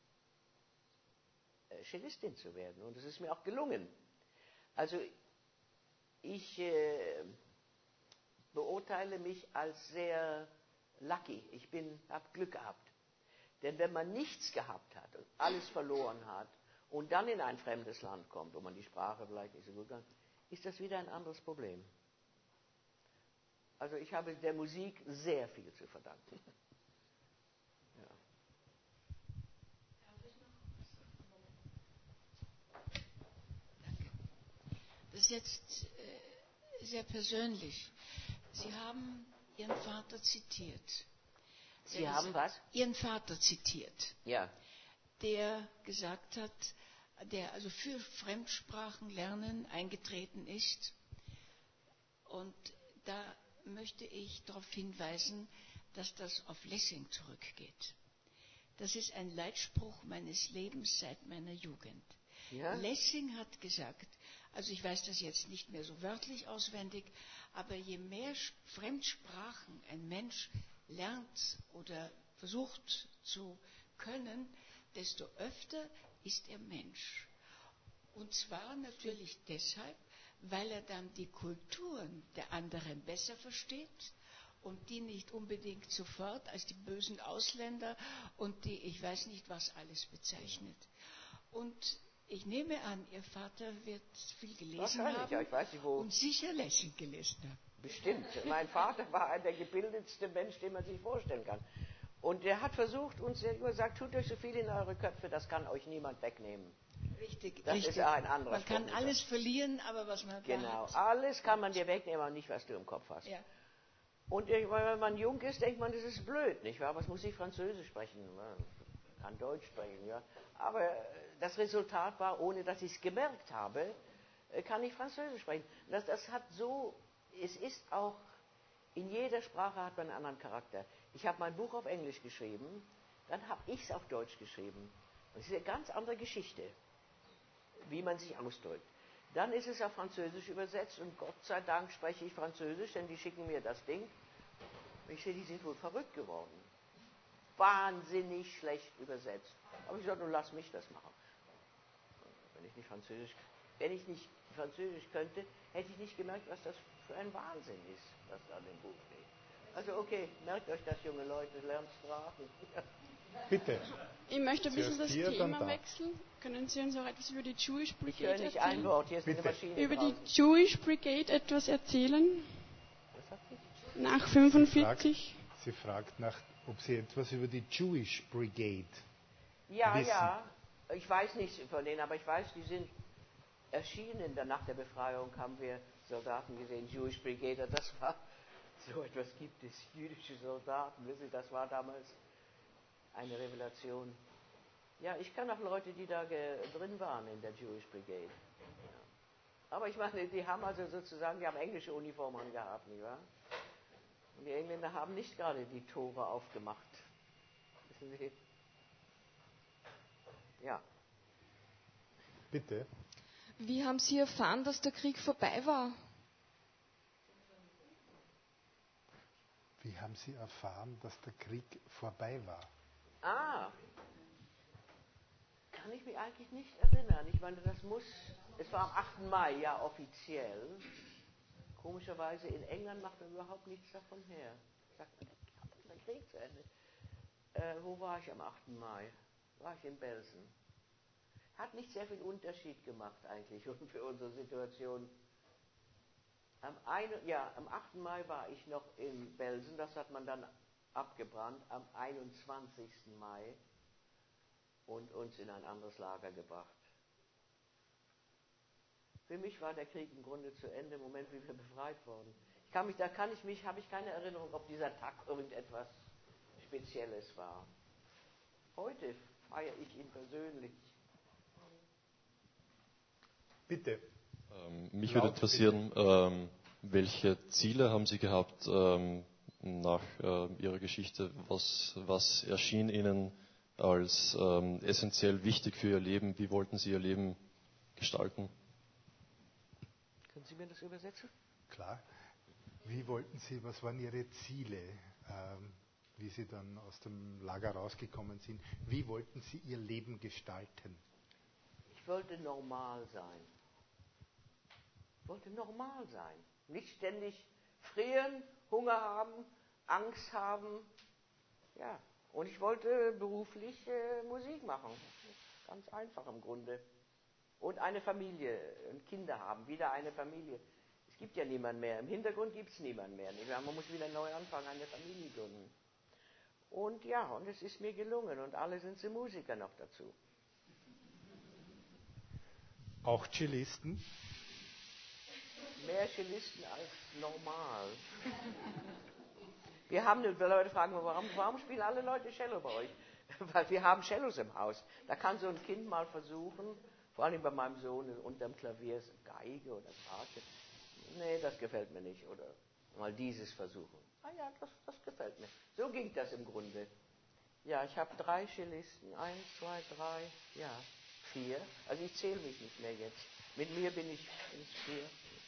Cellistin zu werden. Und es ist mir auch gelungen. Also ich beurteile mich als sehr lucky. Ich habe Glück gehabt. Denn wenn man nichts gehabt hat und alles verloren hat und dann in ein fremdes Land kommt, wo man die Sprache vielleicht nicht so gut kann, ist das wieder ein anderes Problem. Also ich habe der Musik sehr viel zu verdanken. Ja. Das ist jetzt sehr persönlich. Sie haben Ihren Vater zitiert. Sie haben was? Ihren Vater zitiert. Ja. Der gesagt hat, der also für Fremdsprachenlernen eingetreten ist. Und da möchte ich darauf hinweisen, dass das auf Lessing zurückgeht. Das ist ein Leitspruch meines Lebens seit meiner Jugend. Ja? Lessing hat gesagt, also ich weiß das jetzt nicht mehr so wörtlich auswendig, aber je mehr Fremdsprachen ein Mensch lernt oder versucht zu können, desto öfter ist er Mensch. Und zwar natürlich deshalb, weil er dann die Kulturen der anderen besser versteht und die nicht unbedingt sofort als die bösen Ausländer und die ich weiß nicht was alles bezeichnet. Und ich nehme an, Ihr Vater wird viel gelesen haben ja, ich weiß nicht, wo. Und sicher Lessing gelesen haben. Bestimmt. Mein Vater war der gebildetste Mensch, den man sich vorstellen kann. Und er hat versucht, uns immer gesagt, tut euch so viel in eure Köpfe, das kann euch niemand wegnehmen. Richtig, das richtig. ist ein anderer Man kann alles verlieren, aber was man genau, hat. alles kann man dir wegnehmen, aber nicht, was du im Kopf hast. Ja. Und wenn man jung ist, denkt man, das ist blöd, nicht wahr? Was muss ich Französisch sprechen? Man kann Deutsch sprechen, ja. Aber das Resultat war, ohne dass ich es gemerkt habe, kann ich Französisch sprechen. Das hat so, es ist auch, in jeder Sprache hat man einen anderen Charakter. Ich habe mein Buch auf Englisch geschrieben, dann habe ich es auf Deutsch geschrieben. Und es ist eine ganz andere Geschichte, wie man sich ausdrückt. Dann ist es auf Französisch übersetzt und Gott sei Dank spreche ich Französisch, denn die schicken mir das Ding. Und ich sehe, die sind wohl verrückt geworden. Wahnsinnig schlecht übersetzt. Aber ich sagte, nun lass mich das machen. Wenn ich nicht Französisch könnte, hätte ich nicht gemerkt, was das für ein Wahnsinn ist, was da in dem Buch steht. Also okay, merkt euch das, junge Leute, lernt Sprachen. Bitte. Ich möchte ein bisschen das Thema wechseln. Können Sie uns auch etwas über die Jewish Brigade erzählen? Ich höre nicht erzählen? ein Wort, hier ist eine Maschine über draußen. die Jewish Brigade etwas erzählen? Was sagt sie? Nach 45? Sie fragt nach, ob Sie etwas über die Jewish Brigade ja, wissen. Ja, ich weiß nichts von denen, aber ich weiß, die sind erschienen. Nach der Befreiung haben wir Soldaten gesehen, Jewish Brigade, das war, so etwas gibt es, jüdische Soldaten, wissen Sie, das war damals eine Revelation. Ja, ich kann auch Leute, die da drin waren in der Jewish Brigade. Ja. Aber ich meine, die haben also sozusagen, die haben englische Uniformen gehabt, nicht wahr? Und die Engländer haben nicht gerade die Tore aufgemacht. Wissen Sie? Ja. Bitte. Wie haben Sie erfahren, dass der Krieg vorbei war? Wie haben Sie erfahren, dass der Krieg vorbei war? Kann ich mich eigentlich nicht erinnern. Ich meine, es war am 8. Mai, ja, offiziell. Komischerweise in England macht man überhaupt nichts davon her. Sagt man, der Krieg zu Ende. Wo war ich am 8. Mai? War ich in Belsen. Hat nicht sehr viel Unterschied gemacht eigentlich für unsere Situation. Am 8. Mai war ich noch in Belsen, das hat man dann abgebrannt, am 21. Mai und uns in ein anderes Lager gebracht. Für mich war der Krieg im Grunde zu Ende, im Moment, wie wir befreit wurden. Habe ich keine Erinnerung, ob dieser Tag irgendetwas Spezielles war. Heute feiere ich ihn persönlich. Bitte. Mich würde interessieren, welche Ziele haben Sie gehabt nach Ihrer Geschichte? Was erschien Ihnen als essentiell wichtig für Ihr Leben? Wie wollten Sie Ihr Leben gestalten? Können Sie mir das übersetzen? Klar. Was waren Ihre Ziele, wie Sie dann aus dem Lager rausgekommen sind? Wie wollten Sie Ihr Leben gestalten? Ich wollte normal sein. Nicht ständig frieren, Hunger haben, Angst haben. Ja, und ich wollte beruflich Musik machen. Ganz einfach im Grunde. Und eine Familie und Kinder haben, wieder eine Familie. Es gibt ja niemanden mehr. Im Hintergrund gibt es niemanden mehr. Man muss wieder neu anfangen, eine Familie gründen. Und ja, und es ist mir gelungen. Und alle sind sie Musiker noch dazu. Auch Cellisten? Mehr Cellisten als normal. Wir haben, Leute fragen, warum spielen alle Leute Cello bei euch? Weil wir haben Cellos im Haus. Da kann so ein Kind mal versuchen, vor allem bei meinem Sohn, unterm Klavier ist Geige oder Krake. Nee, das gefällt mir nicht. Oder mal dieses versuchen. Ja, das gefällt mir. So ging das im Grunde. Ja, ich habe 3 Cellisten. 1, 2, 3, ja, 4. Also ich zähle mich nicht mehr jetzt. Mit mir bin ich 4.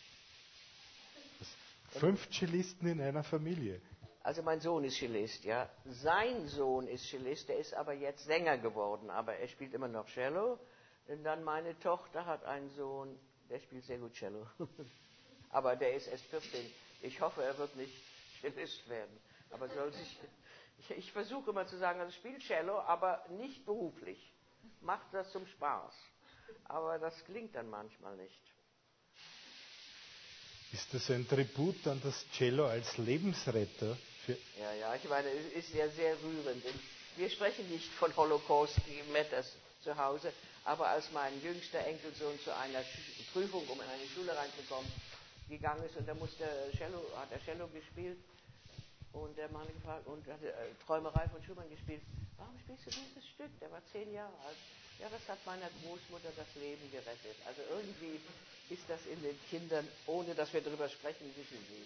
5 Cellisten in einer Familie. Also mein Sohn ist Cellist, ja. Sein Sohn ist Cellist, der ist aber jetzt Sänger geworden, aber er spielt immer noch Cello. Und dann meine Tochter hat einen Sohn, der spielt sehr gut Cello. Aber der ist erst 14. Ich hoffe, er wird nicht Cellist werden. Aber ich versuche immer zu sagen, also spielt Cello, aber nicht beruflich. Macht das zum Spaß. Aber das klingt dann manchmal nicht. Ist das ein Tribut an das Cello als Lebensretter? Ja, ich meine, es ist ja sehr rührend. Wir sprechen nicht von Holocaust Matters zu Hause, aber als mein jüngster Enkelsohn zu einer Prüfung, um in eine Schule reinzukommen, gegangen ist und da hat er Cello gespielt und der Mann gefragt und hat Träumerei von Schumann gespielt. Warum spielst du dieses Stück? Der war 10 Jahre alt. Ja, das hat meiner Großmutter das Leben gerettet. Also irgendwie ist das in den Kindern, ohne dass wir darüber sprechen, wissen sie.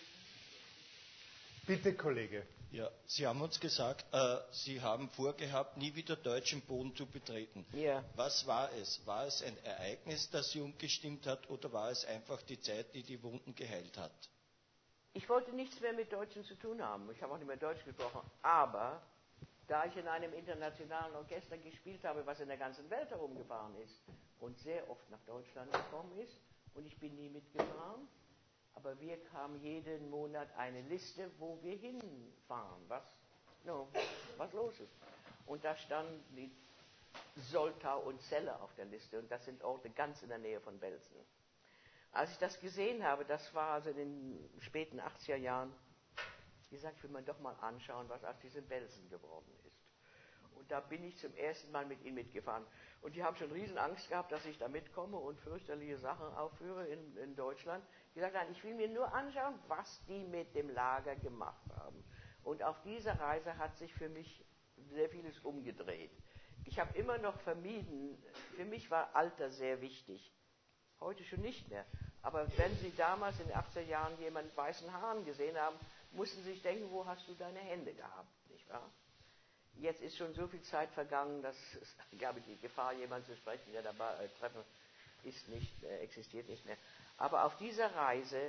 Bitte, Kollege. Ja, Sie haben uns gesagt, Sie haben vorgehabt, nie wieder deutschen Boden zu betreten. Ja. Was war es? War es ein Ereignis, das Sie umgestimmt hat, oder war es einfach die Zeit, die die Wunden geheilt hat? Ich wollte nichts mehr mit Deutschen zu tun haben. Ich habe auch nicht mehr Deutsch gesprochen. Aber da ich in einem internationalen Orchester gespielt habe, was in der ganzen Welt herumgefahren ist und sehr oft nach Deutschland gekommen ist, und ich bin nie mitgefahren, aber wir kamen jeden Monat eine Liste, wo wir hinfahren, was los ist. Und da standen die Soltau und Celle auf der Liste, und das sind Orte ganz in der Nähe von Belsen. Als ich das gesehen habe, das war also in den späten 80er Jahren, wie gesagt, ich will mir doch mal anschauen, was aus diesem Belsen geworden ist. Und da bin ich zum ersten Mal mit ihnen mitgefahren. Und die haben schon riesen Angst gehabt, dass ich da mitkomme und fürchterliche Sachen aufführe in Deutschland. Die sagten, nein, ich will mir nur anschauen, was die mit dem Lager gemacht haben. Und auf dieser Reise hat sich für mich sehr vieles umgedreht. Ich habe immer noch vermieden, für mich war Alter sehr wichtig. Heute schon nicht mehr. Aber wenn Sie damals in den 80er Jahren jemanden mit weißen Haaren gesehen haben, mussten Sie sich denken, wo hast du deine Hände gehabt, nicht wahr? Jetzt ist schon so viel Zeit vergangen, dass es gab die Gefahr, jemanden zu sprechen, der dabei treffen, existiert nicht mehr. Aber auf dieser Reise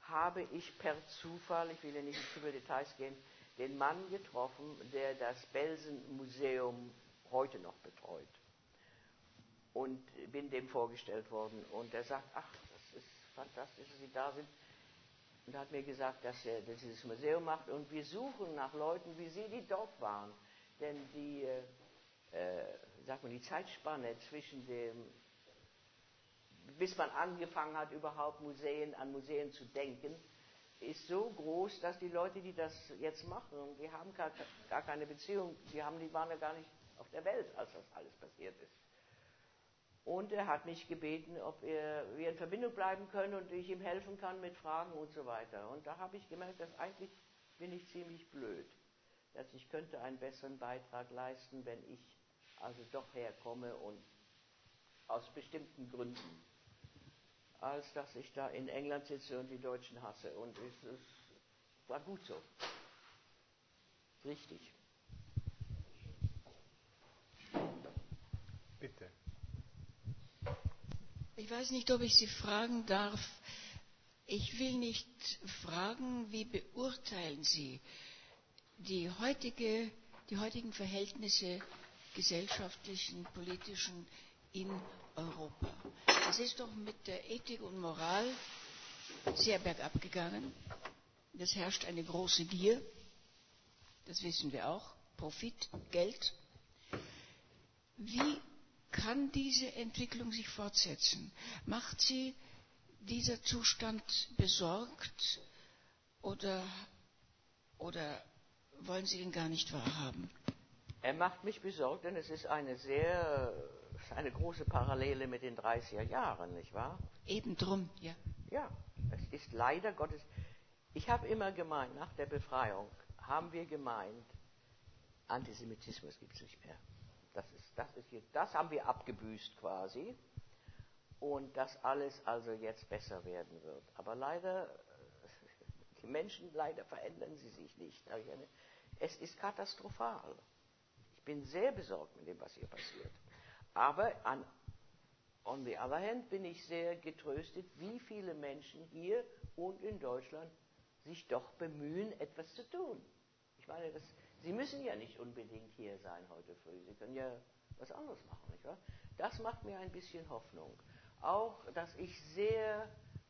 habe ich per Zufall, ich will ja nicht in zu viele Details gehen, den Mann getroffen, der das Belsen-Museum heute noch betreut. Und bin dem vorgestellt worden. Und er sagt, ach, das ist fantastisch, dass Sie da sind. Und hat mir gesagt, dass er dieses Museum macht. Und wir suchen nach Leuten wie Sie, die dort waren. Denn die, die Zeitspanne zwischen dem, bis man angefangen hat, überhaupt an Museen zu denken, ist so groß, dass die Leute, die das jetzt machen, die haben gar keine Beziehung, die waren ja gar nicht auf der Welt, als das alles passiert ist. Und er hat mich gebeten, ob wir in Verbindung bleiben können und ich ihm helfen kann mit Fragen und so weiter. Und da habe ich gemerkt, dass eigentlich bin ich ziemlich blöd, dass ich könnte einen besseren Beitrag leisten, wenn ich also doch herkomme und aus bestimmten Gründen, als dass ich da in England sitze und die Deutschen hasse. Und es war gut so. Richtig. Bitte. Ich weiß nicht, ob ich Sie fragen darf. Ich will nicht fragen, wie beurteilen Sie die heutigen Verhältnisse, gesellschaftlichen, politischen, in Europa. Es ist doch mit der Ethik und Moral sehr bergab gegangen. Es herrscht eine große Gier, das wissen wir auch, Profit, Geld. Wie kann diese Entwicklung sich fortsetzen? Macht Sie dieser Zustand besorgt oder wollen Sie ihn gar nicht wahrhaben? Er macht mich besorgt, denn es ist eine große Parallele mit den 30er Jahren, nicht wahr? Eben drum, ja. Ja, es ist leider Gottes. Ich habe immer gemeint, nach der Befreiung haben wir gemeint, Antisemitismus gibt es nicht mehr. Das haben wir abgebüßt quasi. Und dass alles also jetzt besser werden wird. Aber leider, die Menschen, leider verändern sie sich nicht. Es ist katastrophal. Ich bin sehr besorgt mit dem, was hier passiert. Aber on the other hand bin ich sehr getröstet, wie viele Menschen hier und in Deutschland sich doch bemühen, etwas zu tun. Ich meine, Sie müssen ja nicht unbedingt hier sein heute früh. Sie können ja was anderes machen, nicht wahr? Das macht mir ein bisschen Hoffnung. Auch, dass ich sehr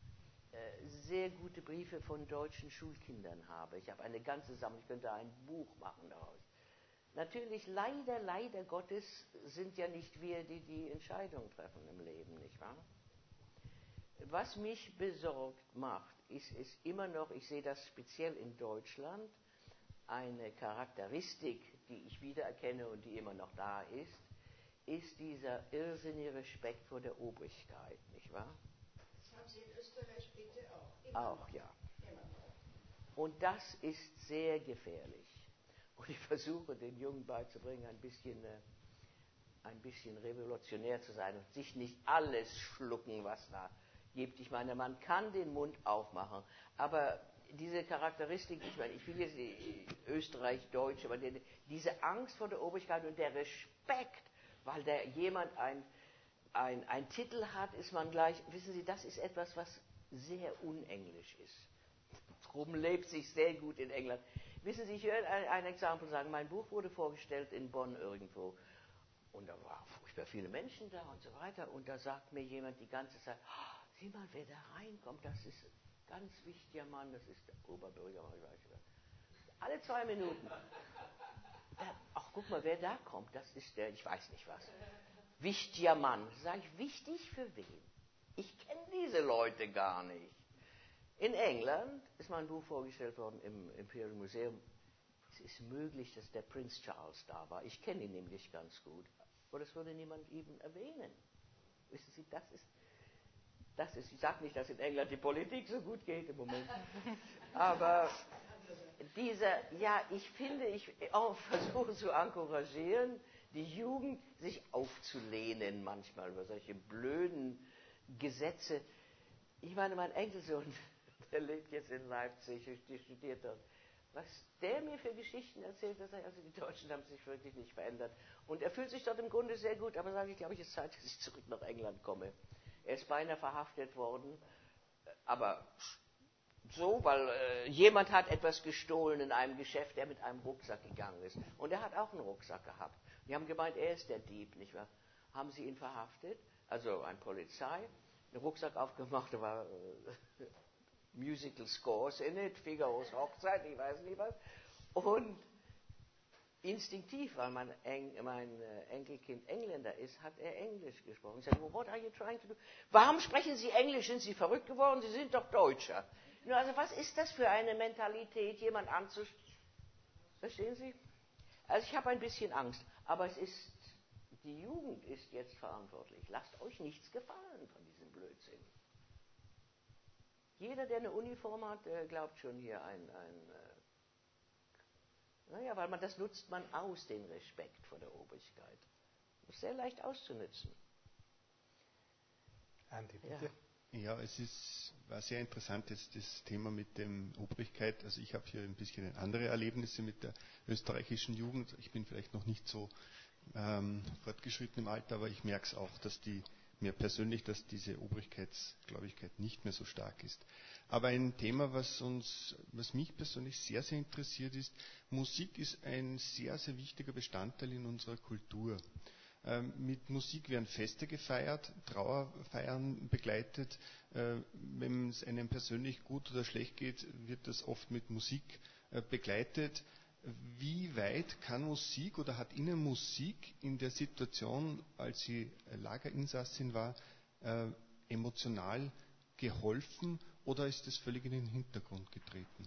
gute Briefe von deutschen Schulkindern habe. Ich habe eine ganze Sammlung, ich könnte ein Buch machen daraus. Natürlich, leider Gottes, sind ja nicht wir, die die Entscheidungen treffen im Leben, nicht wahr? Was mich besorgt macht, ist immer noch, ich sehe das speziell in Deutschland, eine Charakteristik, die ich wiedererkenne und die immer noch da ist dieser irrsinnige Respekt vor der Obrigkeit, nicht wahr? Das haben Sie in Österreich bitte auch. Auch, ja. Und das ist sehr gefährlich. Und ich versuche den Jungen beizubringen, ein bisschen revolutionär zu sein und sich nicht alles schlucken, was da gibt. Ich meine, man kann den Mund aufmachen, aber diese Charakteristik, ich meine, ich will jetzt Österreich-Deutsch, aber diese Angst vor der Obrigkeit und der Respekt, weil da jemand ein Titel hat, ist man gleich, wissen Sie, das ist etwas, was sehr unenglisch ist. Drum lebt sich sehr gut in England. Wissen Sie, ich will ein Exempel sagen. Mein Buch wurde vorgestellt in Bonn irgendwo. Und da waren furchtbar viele Menschen da und so weiter. Und da sagt mir jemand die ganze Zeit, sieh mal, wer da reinkommt, das ist ein ganz wichtiger Mann, das ist der Oberbürgermeister. Alle 2 Minuten. Ach, guck mal, wer da kommt, das ist der, ich weiß nicht was. Wichtiger Mann. Sag ich, wichtig für wen? Ich kenne diese Leute gar nicht. In England ist mein Buch vorgestellt worden im Imperial Museum. Es ist möglich, dass der Prinz Charles da war. Ich kenne ihn nämlich ganz gut. Aber das würde niemand eben erwähnen. Wissen Sie, das ist, ich sage nicht, dass in England die Politik so gut geht im Moment. Aber ich versuche zu encouragieren, die Jugend sich aufzulehnen manchmal über solche blöden Gesetze. Ich meine, mein Enkelsohn, der lebt jetzt in Leipzig, der studiert dort. Was der mir für Geschichten erzählt, dass also die Deutschen haben sich wirklich nicht verändert. Und er fühlt sich dort im Grunde sehr gut, aber sage ich, glaube ich, es ist Zeit, dass ich zurück nach England komme. Er ist beinahe verhaftet worden, aber so, weil jemand hat etwas gestohlen in einem Geschäft, der mit einem Rucksack gegangen ist. Und er hat auch einen Rucksack gehabt. Die haben gemeint, er ist der Dieb, nicht wahr? Haben sie ihn verhaftet, also eine Polizei, den Rucksack aufgemacht, da war Musical Scores in it, Figaros Hochzeit, ich weiß nicht was. Und instinktiv, weil mein Enkelkind Engländer ist, hat er Englisch gesprochen. Ich sagte, what are you trying to do? Warum sprechen Sie Englisch? Sind Sie verrückt geworden? Sie sind doch Deutscher. Also was ist das für eine Mentalität, jemand anzusprechen? Verstehen Sie? Also ich habe ein bisschen Angst, aber die Jugend ist jetzt verantwortlich. Lasst euch nichts gefallen von diesem Blödsinn. Jeder, der eine Uniform hat, glaubt schon hier naja, weil das nutzt man aus, den Respekt vor der Obrigkeit. Das ist sehr leicht auszunutzen. Andi, bitte. Ja, war sehr interessant jetzt das Thema mit der Obrigkeit. Also ich habe hier ein bisschen andere Erlebnisse mit der österreichischen Jugend. Ich bin vielleicht noch nicht so fortgeschritten im Alter, aber ich merke es auch, dass mir persönlich, dass diese Obrigkeitsgläubigkeit nicht mehr so stark ist. Aber ein Thema, was mich persönlich sehr, sehr interessiert ist, Musik ist ein sehr, sehr wichtiger Bestandteil in unserer Kultur. Mit Musik werden Feste gefeiert, Trauerfeiern begleitet. Wenn es einem persönlich gut oder schlecht geht, wird das oft mit Musik begleitet. Wie weit kann Musik oder hat Ihnen Musik in der Situation, als Sie Lagerinsassin war, emotional geholfen oder ist es völlig in den Hintergrund getreten?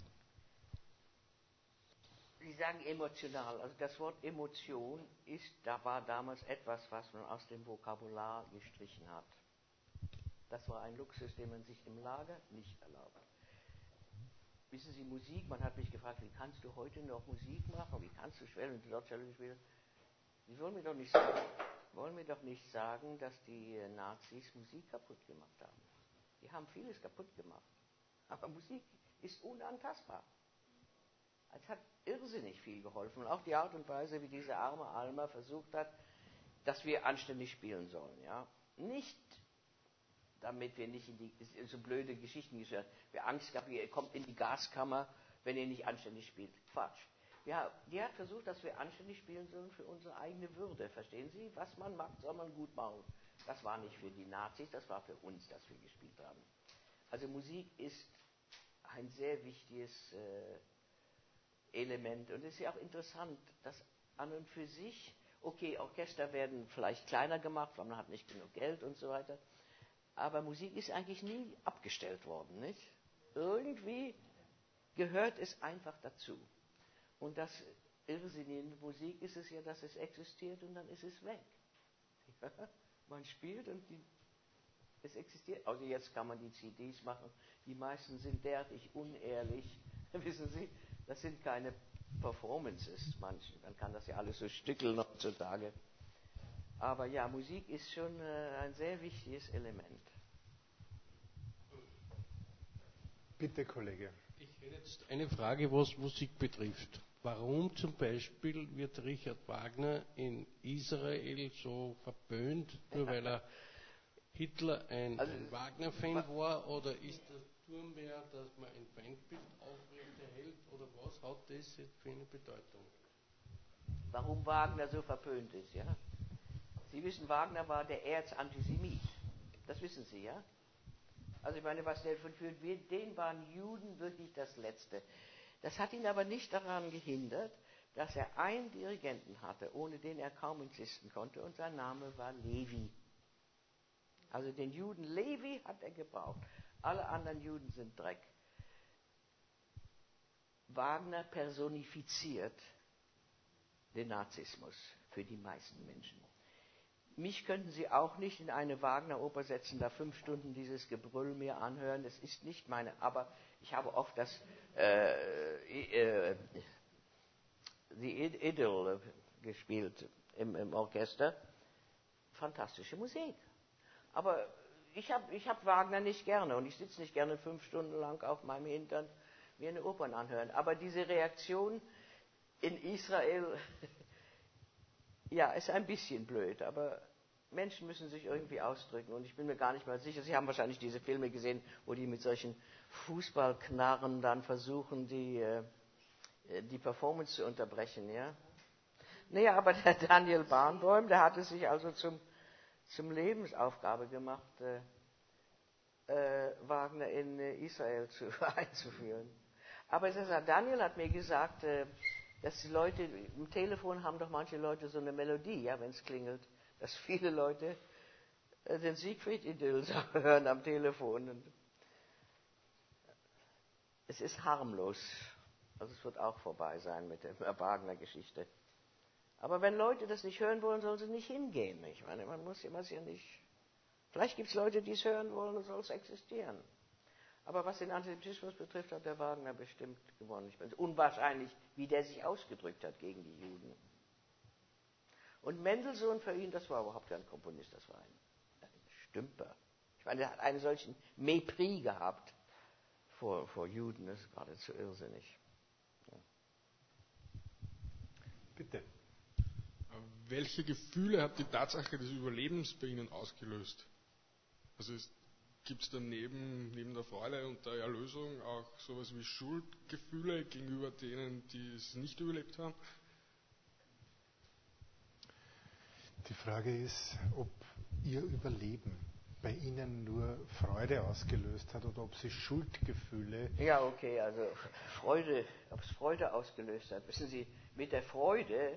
Sie sagen emotional. Also das Wort Emotion war damals etwas, was man aus dem Vokabular gestrichen hat. Das war ein Luxus, den man sich im Lager nicht erlaubt. Wissen Sie, Musik, man hat mich gefragt, wie kannst du heute noch Musik machen? Wie kannst du schwellen und dort spielen? Sie wollen mir doch nicht sagen, dass die Nazis Musik kaputt gemacht haben. Die haben vieles kaputt gemacht. Aber Musik ist unantastbar. Es hat irrsinnig viel geholfen. Und auch die Art und Weise, wie diese arme Alma versucht hat, dass wir anständig spielen sollen. Ja? Nicht, damit wir nicht in so blöde Geschichten geschehen. Wer Angst gehabt, ihr kommt in die Gaskammer, wenn ihr nicht anständig spielt. Quatsch. Ja, die hat versucht, dass wir anständig spielen sollen für unsere eigene Würde. Verstehen Sie? Was man macht, soll man gut machen. Das war nicht für die Nazis, das war für uns, dass wir gespielt haben. Also Musik ist ein sehr wichtiges Element. Und es ist ja auch interessant, dass an und für sich, okay, Orchester werden vielleicht kleiner gemacht, weil man hat nicht genug Geld und so weiter. Aber Musik ist eigentlich nie abgestellt worden, nicht? Irgendwie gehört es einfach dazu. Und das Irrsinnige in Musik ist es ja, dass es existiert und dann ist es weg. Ja, man spielt und es existiert. Also jetzt kann man die CDs machen. Die meisten sind derartig unehrlich. Wissen Sie, das sind keine Performances. Man kann das ja alles so stückeln heutzutage. Aber ja, Musik ist schon ein sehr wichtiges Element. Bitte, Kollege. Ich hätte jetzt eine Frage, was Musik betrifft. Warum zum Beispiel wird Richard Wagner in Israel so verböhnt, nur weil er Hitler ein Wagner-Fan war? Oder ist das nur mehr, dass man ein Feindbild aufrechterhält? Oder was hat das jetzt für eine Bedeutung? Warum Wagner so verpönt ist, ja? Sie wissen, Wagner war der Erzantisemit. Das wissen Sie, ja? Also ich meine, was der für den waren Juden wirklich das Letzte. Das hat ihn aber nicht daran gehindert, dass er einen Dirigenten hatte, ohne den er kaum insisten konnte, und sein Name war Levi. Also den Juden Levi hat er gebraucht. Alle anderen Juden sind Dreck. Wagner personifiziert den Nazismus für die meisten Menschen. Mich könnten Sie auch nicht in eine Wagner-Oper setzen, da 5 Stunden dieses Gebrüll mir anhören. Das ist nicht meine. Aber ich habe oft das The Idyll gespielt im Orchester. Fantastische Musik. Aber ich hab Wagner nicht gerne und ich sitze nicht gerne 5 Stunden lang auf meinem Hintern mir eine Opern anhören. Aber diese Reaktion in Israel, ja, ist ein bisschen blöd, aber Menschen müssen sich irgendwie ausdrücken und ich bin mir gar nicht mal sicher, Sie haben wahrscheinlich diese Filme gesehen, wo die mit solchen Fußballknarren dann versuchen, die Performance zu unterbrechen, ja. Naja, aber der Daniel Barenboim, der hat es sich also zum Lebensaufgabe gemacht, Wagner in Israel einzuführen. Aber Daniel hat mir gesagt, dass die Leute, im Telefon haben doch manche Leute so eine Melodie, ja, wenn es klingelt, dass viele Leute den Siegfried-Idyll hören am Telefon. Und es ist harmlos. Also es wird auch vorbei sein mit der Wagner-Geschichte. Aber wenn Leute das nicht hören wollen, sollen sie nicht hingehen. Ich meine, man muss ja nicht. Vielleicht gibt es Leute, die es hören wollen und soll es existieren. Aber was den Antisemitismus betrifft, hat der Wagner bestimmt gewonnen. Ich finde es unwahrscheinlich, wie der sich ausgedrückt hat gegen die Juden. Und Mendelssohn für ihn, das war überhaupt kein Komponist, das war ein Stümper. Ich meine, er hat einen solchen Mépris gehabt vor Juden, das ist geradezu irrsinnig. Ja. Bitte. Welche Gefühle hat die Tatsache des Überlebens bei Ihnen ausgelöst? Also gibt es dann neben der Freude und der Erlösung auch sowas wie Schuldgefühle gegenüber denen, die es nicht überlebt haben? Die Frage ist, ob Ihr Überleben bei Ihnen nur Freude ausgelöst hat oder ob Sie Schuldgefühle... Ja, okay, also Freude, ob es Freude ausgelöst hat. Wissen Sie, mit der Freude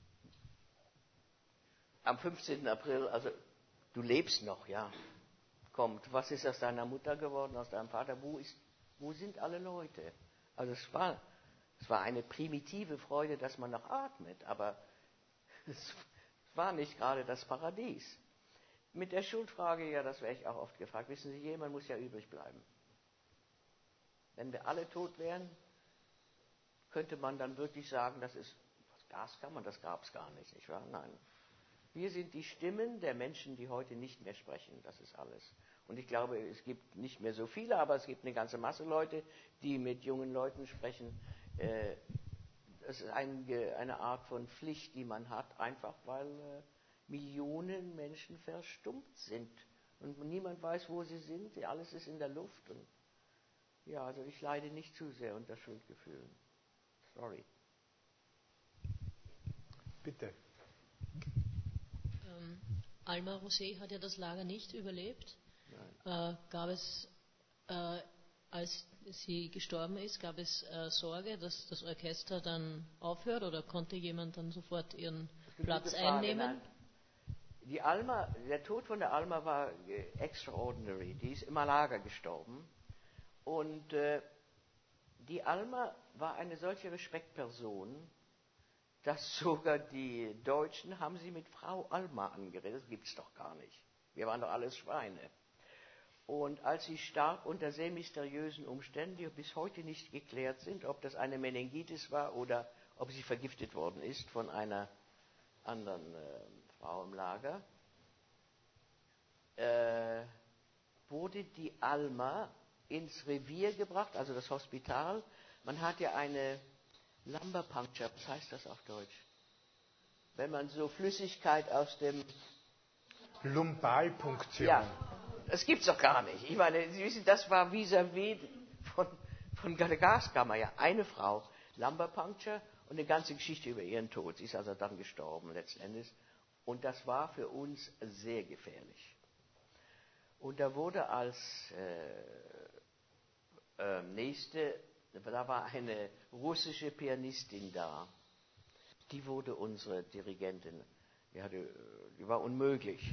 am 15. April, also du lebst noch, ja, kommt, was ist aus deiner Mutter geworden, aus deinem Vater, wo sind alle Leute? Also es war eine primitive Freude, dass man noch atmet, aber es war nicht gerade das Paradies. Mit der Schuldfrage, ja, das werde ich auch oft gefragt. Wissen Sie, jemand muss ja übrig bleiben. Wenn wir alle tot wären, könnte man dann wirklich sagen, das gab es gar nicht, nicht wahr? Nein. Wir sind die Stimmen der Menschen, die heute nicht mehr sprechen. Das ist alles. Und ich glaube, es gibt nicht mehr so viele, aber es gibt eine ganze Masse Leute, die mit jungen Leuten sprechen. Es ist eine Art von Pflicht, die man hat, einfach weil Millionen Menschen verstummt sind. Und niemand weiß, wo sie sind. Alles ist in der Luft. Und ja, also ich leide nicht zu sehr unter Schuldgefühlen. Sorry. Bitte. Alma Rosé hat ja das Lager nicht überlebt. Gab es, als sie gestorben ist, gab es Sorge, dass das Orchester dann aufhört oder konnte jemand dann sofort ihren Platz einnehmen? Nein. Der Tod von der Alma war extraordinary. Die ist im Lager gestorben. Und die Alma war eine solche Respektperson, dass sogar die Deutschen haben sie mit Frau Alma angeredet. Das gibt's doch gar nicht. Wir waren doch alles Schweine. Und als sie starb unter sehr mysteriösen Umständen, die bis heute nicht geklärt sind, ob das eine Meningitis war oder ob sie vergiftet worden ist von einer anderen Frau im Lager, wurde die Alma ins Revier gebracht, also das Hospital. Man hat ja eine Lumbar Puncture, was heißt das auf Deutsch? Wenn man so Flüssigkeit aus dem... Lumbalpunktion. Ja, das gibt's doch gar nicht. Ich meine, Sie wissen, das war vis-à-vis von der Gaskammer. Ja, eine Frau, Lumbar Puncture und eine ganze Geschichte über ihren Tod. Sie ist also dann gestorben letzten Endes. Und das war für uns sehr gefährlich. Und da wurde als da war eine russische Pianistin da. Die wurde unsere Dirigentin. Die war unmöglich.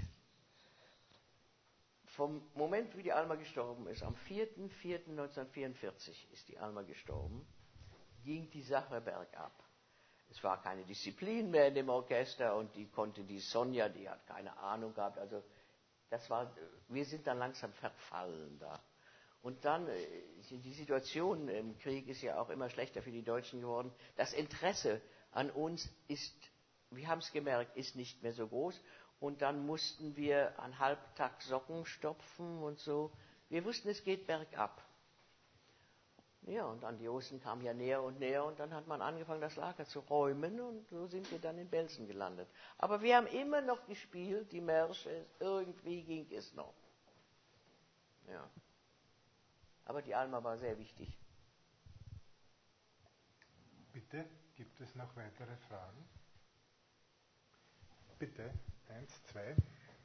Vom Moment, wie die Alma gestorben ist, am 4.4.1944 ist die Alma gestorben, ging die Sache bergab. Es war keine Disziplin mehr in dem Orchester und die Sonja, die hat keine Ahnung gehabt. Also wir sind dann langsam verfallen da. Und dann, die Situation im Krieg ist ja auch immer schlechter für die Deutschen geworden. Das Interesse an uns ist, wir haben es gemerkt, ist nicht mehr so groß. Und dann mussten wir an Halbtag Socken stopfen und so. Wir wussten, es geht bergab. Ja, und dann die Osten kamen ja näher und näher und dann hat man angefangen, das Lager zu räumen und so sind wir dann in Belsen gelandet. Aber wir haben immer noch gespielt, die Märsche, irgendwie ging es noch. Ja. Aber die Alma war sehr wichtig. Bitte, gibt es noch weitere Fragen? Bitte, 1, 2.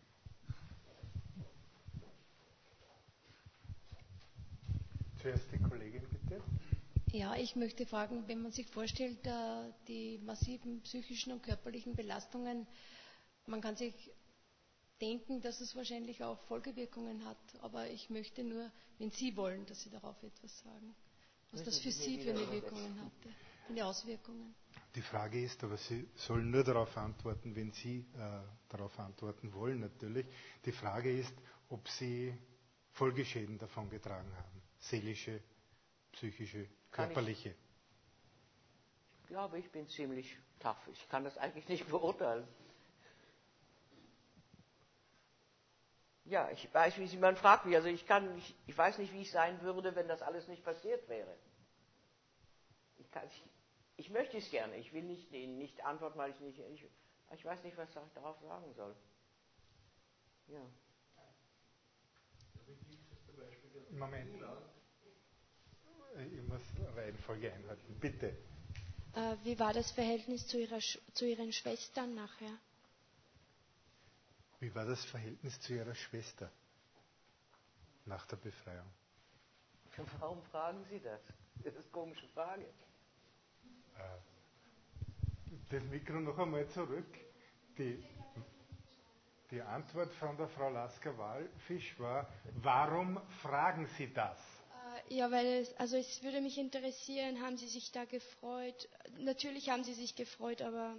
Zuerst die Kollegin, bitte. Ja, ich möchte fragen, wenn man sich vorstellt, die massiven psychischen und körperlichen Belastungen, man kann sich denken, dass es wahrscheinlich auch Folgewirkungen hat. Aber ich möchte nur, wenn Sie wollen, dass Sie darauf etwas sagen, was das für Sie für eine Wirkungen hatte, eine Auswirkungen. Die Frage ist, aber Sie sollen nur darauf antworten, wenn Sie darauf antworten wollen, natürlich. Die Frage ist, ob Sie Folgeschäden davongetragen haben. Seelische, psychische, körperliche. Ich glaube, ich bin ziemlich tough. Ich kann das eigentlich nicht beurteilen. Ja, ich weiß, wie man fragt mich. Also ich weiß nicht, wie ich sein würde, wenn das alles nicht passiert wäre. Ich möchte es gerne. Ich will nicht antworten, weil ich weiß nicht, was ich darauf sagen soll. Ja. Moment. Ich muss Reihenfolge einhalten. Bitte. Wie war das Verhältnis zu Ihren Schwestern nachher? Wie war das Verhältnis zu Ihrer Schwester nach der Befreiung? Warum fragen Sie das? Das ist eine komische Frage. Das Mikro noch einmal zurück. Die Antwort von der Frau Lasker-Wallfisch war, warum fragen Sie das? Ja, weil es würde mich interessieren, haben Sie sich da gefreut? Natürlich haben Sie sich gefreut, aber...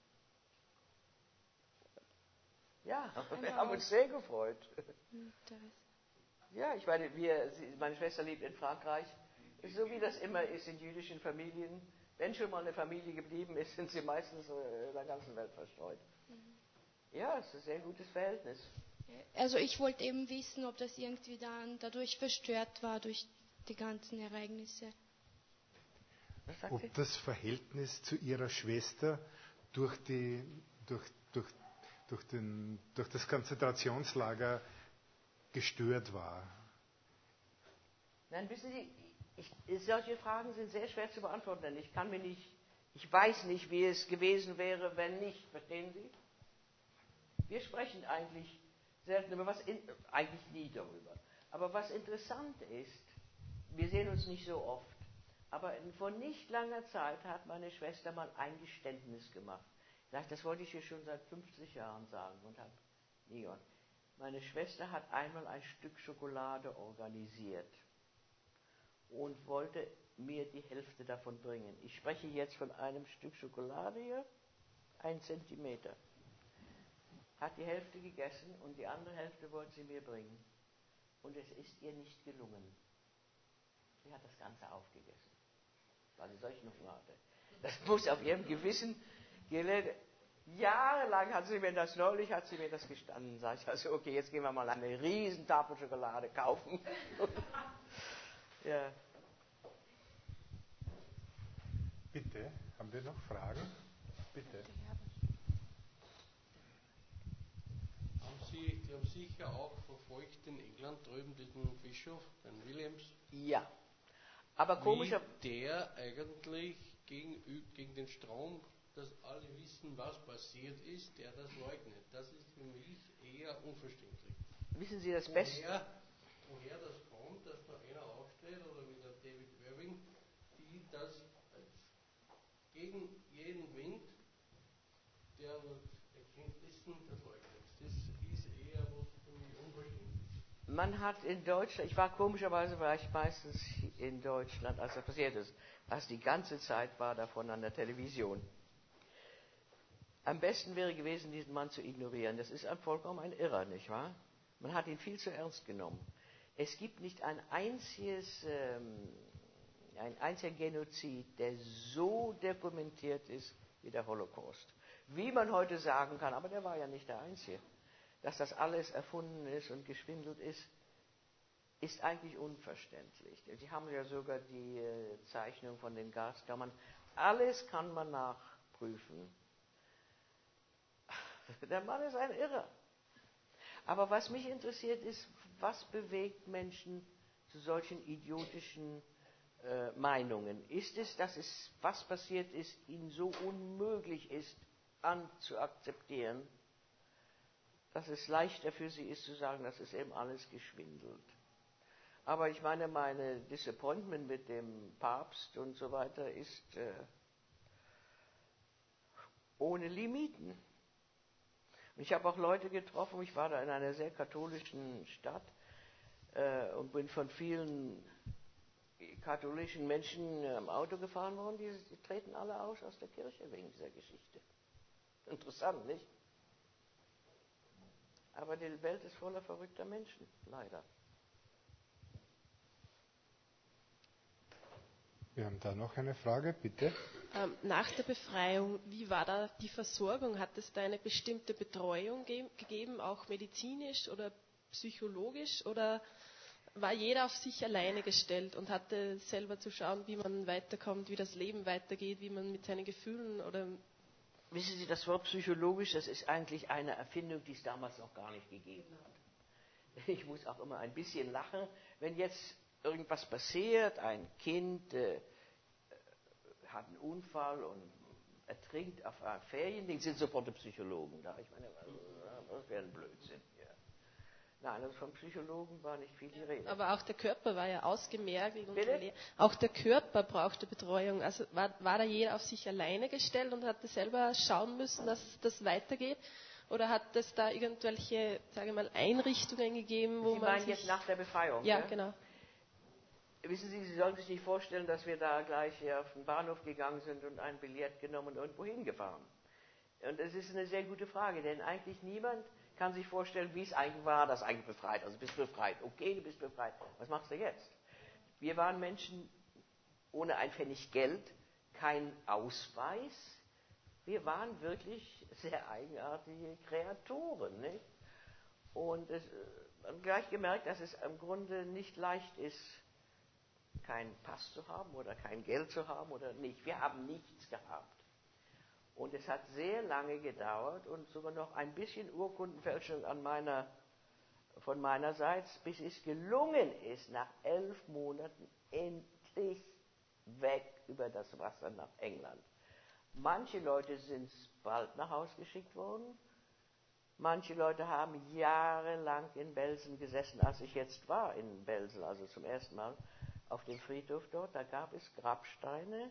Ja, wir haben uns sehr gefreut. Ja, ich meine, meine Schwester lebt in Frankreich. So wie das immer ist in jüdischen Familien. Wenn schon mal eine Familie geblieben ist, sind sie meistens in der ganzen Welt verstreut. Ja, es ist ein sehr gutes Verhältnis. Also ich wollte eben wissen, ob das irgendwie dann dadurch verstört war, durch die ganzen Ereignisse. Ob das Verhältnis zu ihrer Schwester durch das Konzentrationslager gestört war. Nein, wissen Sie, solche Fragen sind sehr schwer zu beantworten, denn ich weiß nicht, wie es gewesen wäre, wenn nicht. Verstehen Sie? Wir sprechen eigentlich selten über eigentlich nie darüber. Aber was interessant ist, wir sehen uns nicht so oft, aber vor nicht langer Zeit hat meine Schwester mal ein Geständnis gemacht. Das wollte ich ihr schon seit 50 Jahren sagen und habe nie gehört. Meine Schwester hat einmal ein Stück Schokolade organisiert und wollte mir die Hälfte davon bringen. Ich spreche jetzt von einem Stück Schokolade hier, 1 Zentimeter. Hat die Hälfte gegessen und die andere Hälfte wollte sie mir bringen. Und es ist ihr nicht gelungen. Sie hat das Ganze aufgegessen, weil sie solch noch hatte. Das muss auf ihrem Gewissen gelegen. Jahrelang hat sie mir das gestanden. Sag ich, also okay, jetzt gehen wir mal eine riesen Tafel Schokolade kaufen. Ja. Bitte, haben wir noch Fragen? Bitte. Sie haben sicher auch verfolgt in England drüben diesen Bischof, den Williams. Ja, aber komischer... Wie der eigentlich gegen den Strom, dass alle wissen, was passiert ist, der das leugnet. Das ist für mich eher unverständlich. Wissen Sie das Beste? Woher das kommt, dass da einer aufsteht, oder wie der David Irving, die das gegen jeden Wind, der Erkenntnissen das leugnet. Das ist eher was für mich unverständlich. Man hat in Deutschland, war ich meistens in Deutschland, als das passiert ist, was die ganze Zeit war davon an der Television. Am besten wäre gewesen, diesen Mann zu ignorieren. Das ist vollkommen ein Irrer, nicht wahr? Man hat ihn viel zu ernst genommen. Es gibt nicht ein einziger Genozid, der so dokumentiert ist wie der Holocaust. Wie man heute sagen kann, aber der war ja nicht der einzige. Dass das alles erfunden ist und geschwindelt ist, ist eigentlich unverständlich. Sie haben ja sogar die Zeichnung von den Gaskammern. Alles kann man nachprüfen. Der Mann ist ein Irrer. Aber was mich interessiert ist, was bewegt Menschen zu solchen idiotischen Meinungen? Ist es, dass es, was passiert ist, ihnen so unmöglich ist, anzuakzeptieren, dass es leichter für sie ist zu sagen, das ist eben alles geschwindelt? Aber ich meine, meine Disappointment mit dem Papst und so weiter ist ohne Limiten. Ich habe auch Leute getroffen, ich war da in einer sehr katholischen Stadt und bin von vielen katholischen Menschen im Auto gefahren worden, die treten alle aus der Kirche wegen dieser Geschichte. Interessant, nicht? Aber die Welt ist voller verrückter Menschen, leider. Wir haben da noch eine Frage, bitte. Nach der Befreiung, wie war da die Versorgung? Hat es da eine bestimmte Betreuung gegeben, auch medizinisch oder psychologisch? Oder war jeder auf sich alleine gestellt und hatte selber zu schauen, wie man weiterkommt, wie das Leben weitergeht, wie man mit seinen Gefühlen oder... Wissen Sie, das Wort psychologisch, das ist eigentlich eine Erfindung, die es damals noch gar nicht gegeben hat. Ich muss auch immer ein bisschen lachen, wenn jetzt irgendwas passiert, ein Kind hat einen Unfall und ertrinkt auf einem Feriending, sind sofort die Psychologen da. Ich meine, das wäre ein Blödsinn. Ja. Nein, also vom Psychologen war nicht viel die Rede. Aber auch der Körper war ja ausgemergelt. Auch der Körper brauchte Betreuung. Also war da jeder auf sich alleine gestellt und hatte selber schauen müssen, dass das weitergeht? Oder hat es da irgendwelche, sage ich mal, Einrichtungen gegeben, wo Sie man meinen jetzt nach der Befreiung? Ja, genau. Wissen Sie, Sie sollen sich nicht vorstellen, dass wir da gleich hier auf den Bahnhof gegangen sind und ein Billett genommen und irgendwo hingefahren. Und das ist eine sehr gute Frage, denn eigentlich niemand kann sich vorstellen, wie es eigentlich war, das eigentlich befreit. Also bist befreit. Okay, du bist befreit. Was machst du jetzt? Wir waren Menschen ohne ein Pfennig Geld, kein Ausweis. Wir waren wirklich sehr eigenartige Kreaturen. Nicht? Und haben gleich gemerkt, dass es im Grunde nicht leicht ist, keinen Pass zu haben oder kein Geld zu haben oder nicht. Wir haben nichts gehabt. Und es hat sehr lange gedauert und sogar noch ein bisschen Urkundenfälschung von meinerseits, bis es gelungen ist, nach 11 Monaten endlich weg über das Wasser nach England. Manche Leute sind bald nach Hause geschickt worden. Manche Leute haben jahrelang in Belsen gesessen, als ich jetzt war in Belsen, also zum ersten Mal auf dem Friedhof dort. Da gab es Grabsteine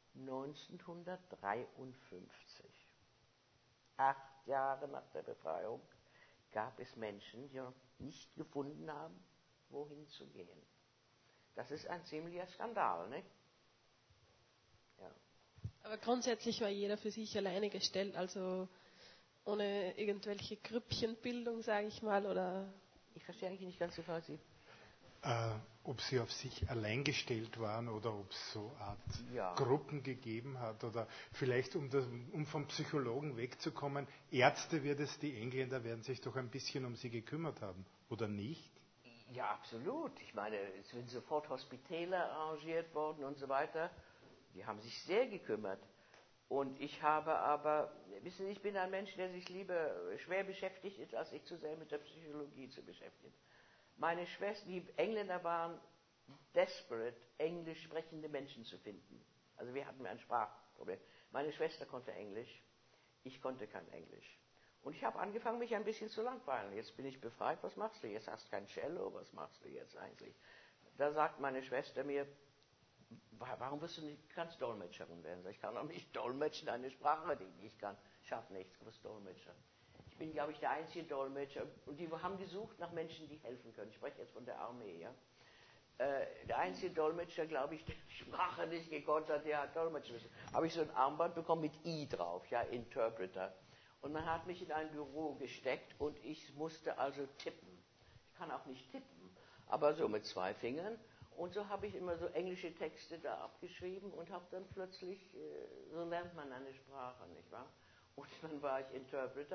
1953. 8 Jahre nach der Befreiung gab es Menschen, die noch nicht gefunden haben, wohin zu gehen. Das ist ein ziemlicher Skandal, nicht? Ja. Aber grundsätzlich war jeder für sich alleine gestellt, also ohne irgendwelche Grüppchenbildung, sage ich mal, oder... Ich verstehe eigentlich nicht ganz die Frage. Ob sie auf sich allein gestellt waren oder ob es so eine Art Gruppen gegeben hat oder vielleicht, um vom Psychologen wegzukommen, Ärzte die Engländer werden sich doch ein bisschen um sie gekümmert haben, oder nicht? Ja, absolut. Ich meine, es sind sofort Hospitäler arrangiert worden und so weiter. Die haben sich sehr gekümmert. Und ich habe aber, wissen Sie, ich bin ein Mensch, der sich lieber schwer beschäftigt ist, als sich zu sehr mit der Psychologie zu beschäftigen. Meine Schwester, die Engländer waren desperate, englisch sprechende Menschen zu finden. Also wir hatten ein Sprachproblem. Meine Schwester konnte Englisch, ich konnte kein Englisch. Und ich habe angefangen, mich ein bisschen zu langweilen. Jetzt bin ich befreit, was machst du? Jetzt hast du kein Cello, was machst du jetzt eigentlich? Da sagt meine Schwester mir, warum wirst du nicht, kannst Dolmetscherin werden? Ich kann auch nicht dolmetschen, eine Sprache, die ich nicht kann. Schafft nichts, du bist Dolmetscher. Ich bin, glaube ich, der einzige Dolmetscher. Und die haben gesucht nach Menschen, die helfen können. Ich spreche jetzt von der Armee, ja. Der einzige Dolmetscher, glaube ich, der die Sprache nicht gekonnt hat, der hat Dolmetschen müssen. Habe ich so ein Armband bekommen mit I drauf, ja, Interpreter. Und man hat mich in ein Büro gesteckt und ich musste also tippen. Ich kann auch nicht tippen, aber so mit 2 Fingern. Und so habe ich immer so englische Texte da abgeschrieben und habe dann plötzlich, so lernt man eine Sprache, nicht wahr? Und dann war ich Interpreter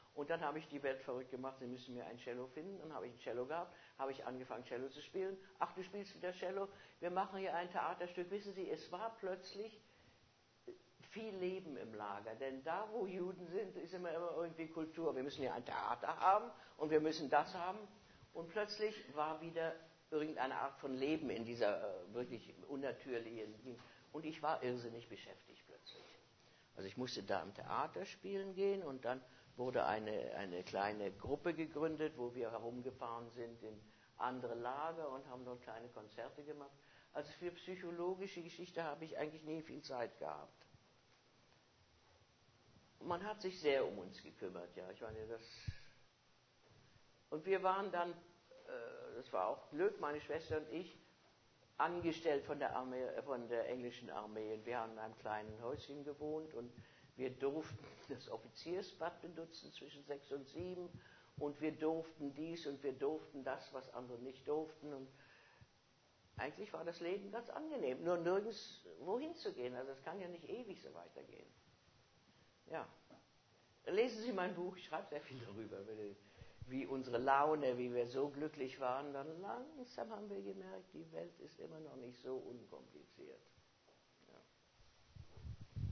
Und dann habe ich die Welt verrückt gemacht, sie müssen mir ein Cello finden. Dann habe ich ein Cello gehabt, habe ich angefangen Cello zu spielen. Ach, du spielst wieder Cello, wir machen hier ein Theaterstück. Wissen Sie, es war plötzlich viel Leben im Lager, denn da, wo Juden sind, ist immer irgendwie Kultur. Wir müssen ja ein Theater haben und wir müssen das haben. Und plötzlich war wieder irgendeine Art von Leben in dieser wirklich unnatürlichen. Und ich war irrsinnig beschäftigt plötzlich. Also ich musste da im Theater spielen gehen und dann wurde eine kleine Gruppe gegründet, wo wir herumgefahren sind in andere Lager und haben dort kleine Konzerte gemacht. Also für psychologische Geschichte habe ich eigentlich nie viel Zeit gehabt. Man hat sich sehr um uns gekümmert, ja. Ich meine, und wir waren dann, das war auch Glück, meine Schwester und ich, angestellt von der Armee, von der englischen Armee. Und wir haben in einem kleinen Häuschen gewohnt und wir durften das Offiziersbad benutzen zwischen 6 und 7 und wir durften dies und wir durften das, was andere nicht durften. Und eigentlich war das Leben ganz angenehm, nur nirgends wohin zu gehen. Also es kann ja nicht ewig so weitergehen. Ja. Lesen Sie mein Buch, ich schreibe sehr viel darüber, wie unsere Laune, wie wir so glücklich waren. Dann langsam haben wir gemerkt, die Welt ist immer noch nicht so unkompliziert. Ja.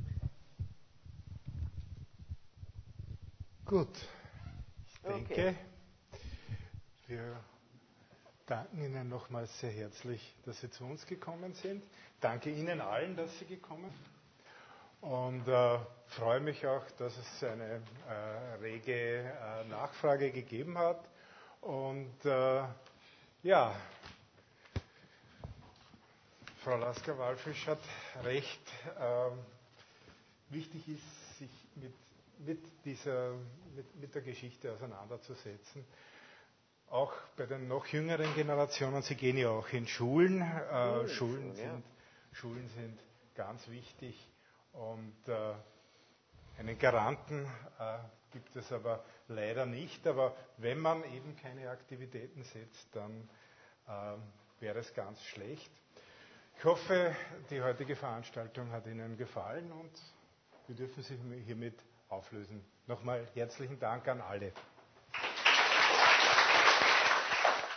Gut, ich denke, wir danken Ihnen nochmals sehr herzlich, dass Sie zu uns gekommen sind. Danke Ihnen allen, dass Sie gekommen sind. Und freue mich auch, dass es eine rege Nachfrage gegeben hat. Und ja, Frau Lasker-Wallfisch hat recht. Wichtig ist, sich mit der Geschichte auseinanderzusetzen. Auch bei den noch jüngeren Generationen, Sie gehen ja auch in Schulen. Schulen sind ganz wichtig. Und einen Garanten gibt es aber leider nicht. Aber wenn man eben keine Aktivitäten setzt, dann wäre es ganz schlecht. Ich hoffe, die heutige Veranstaltung hat Ihnen gefallen und wir dürfen Sie hiermit auflösen. Nochmal herzlichen Dank an alle.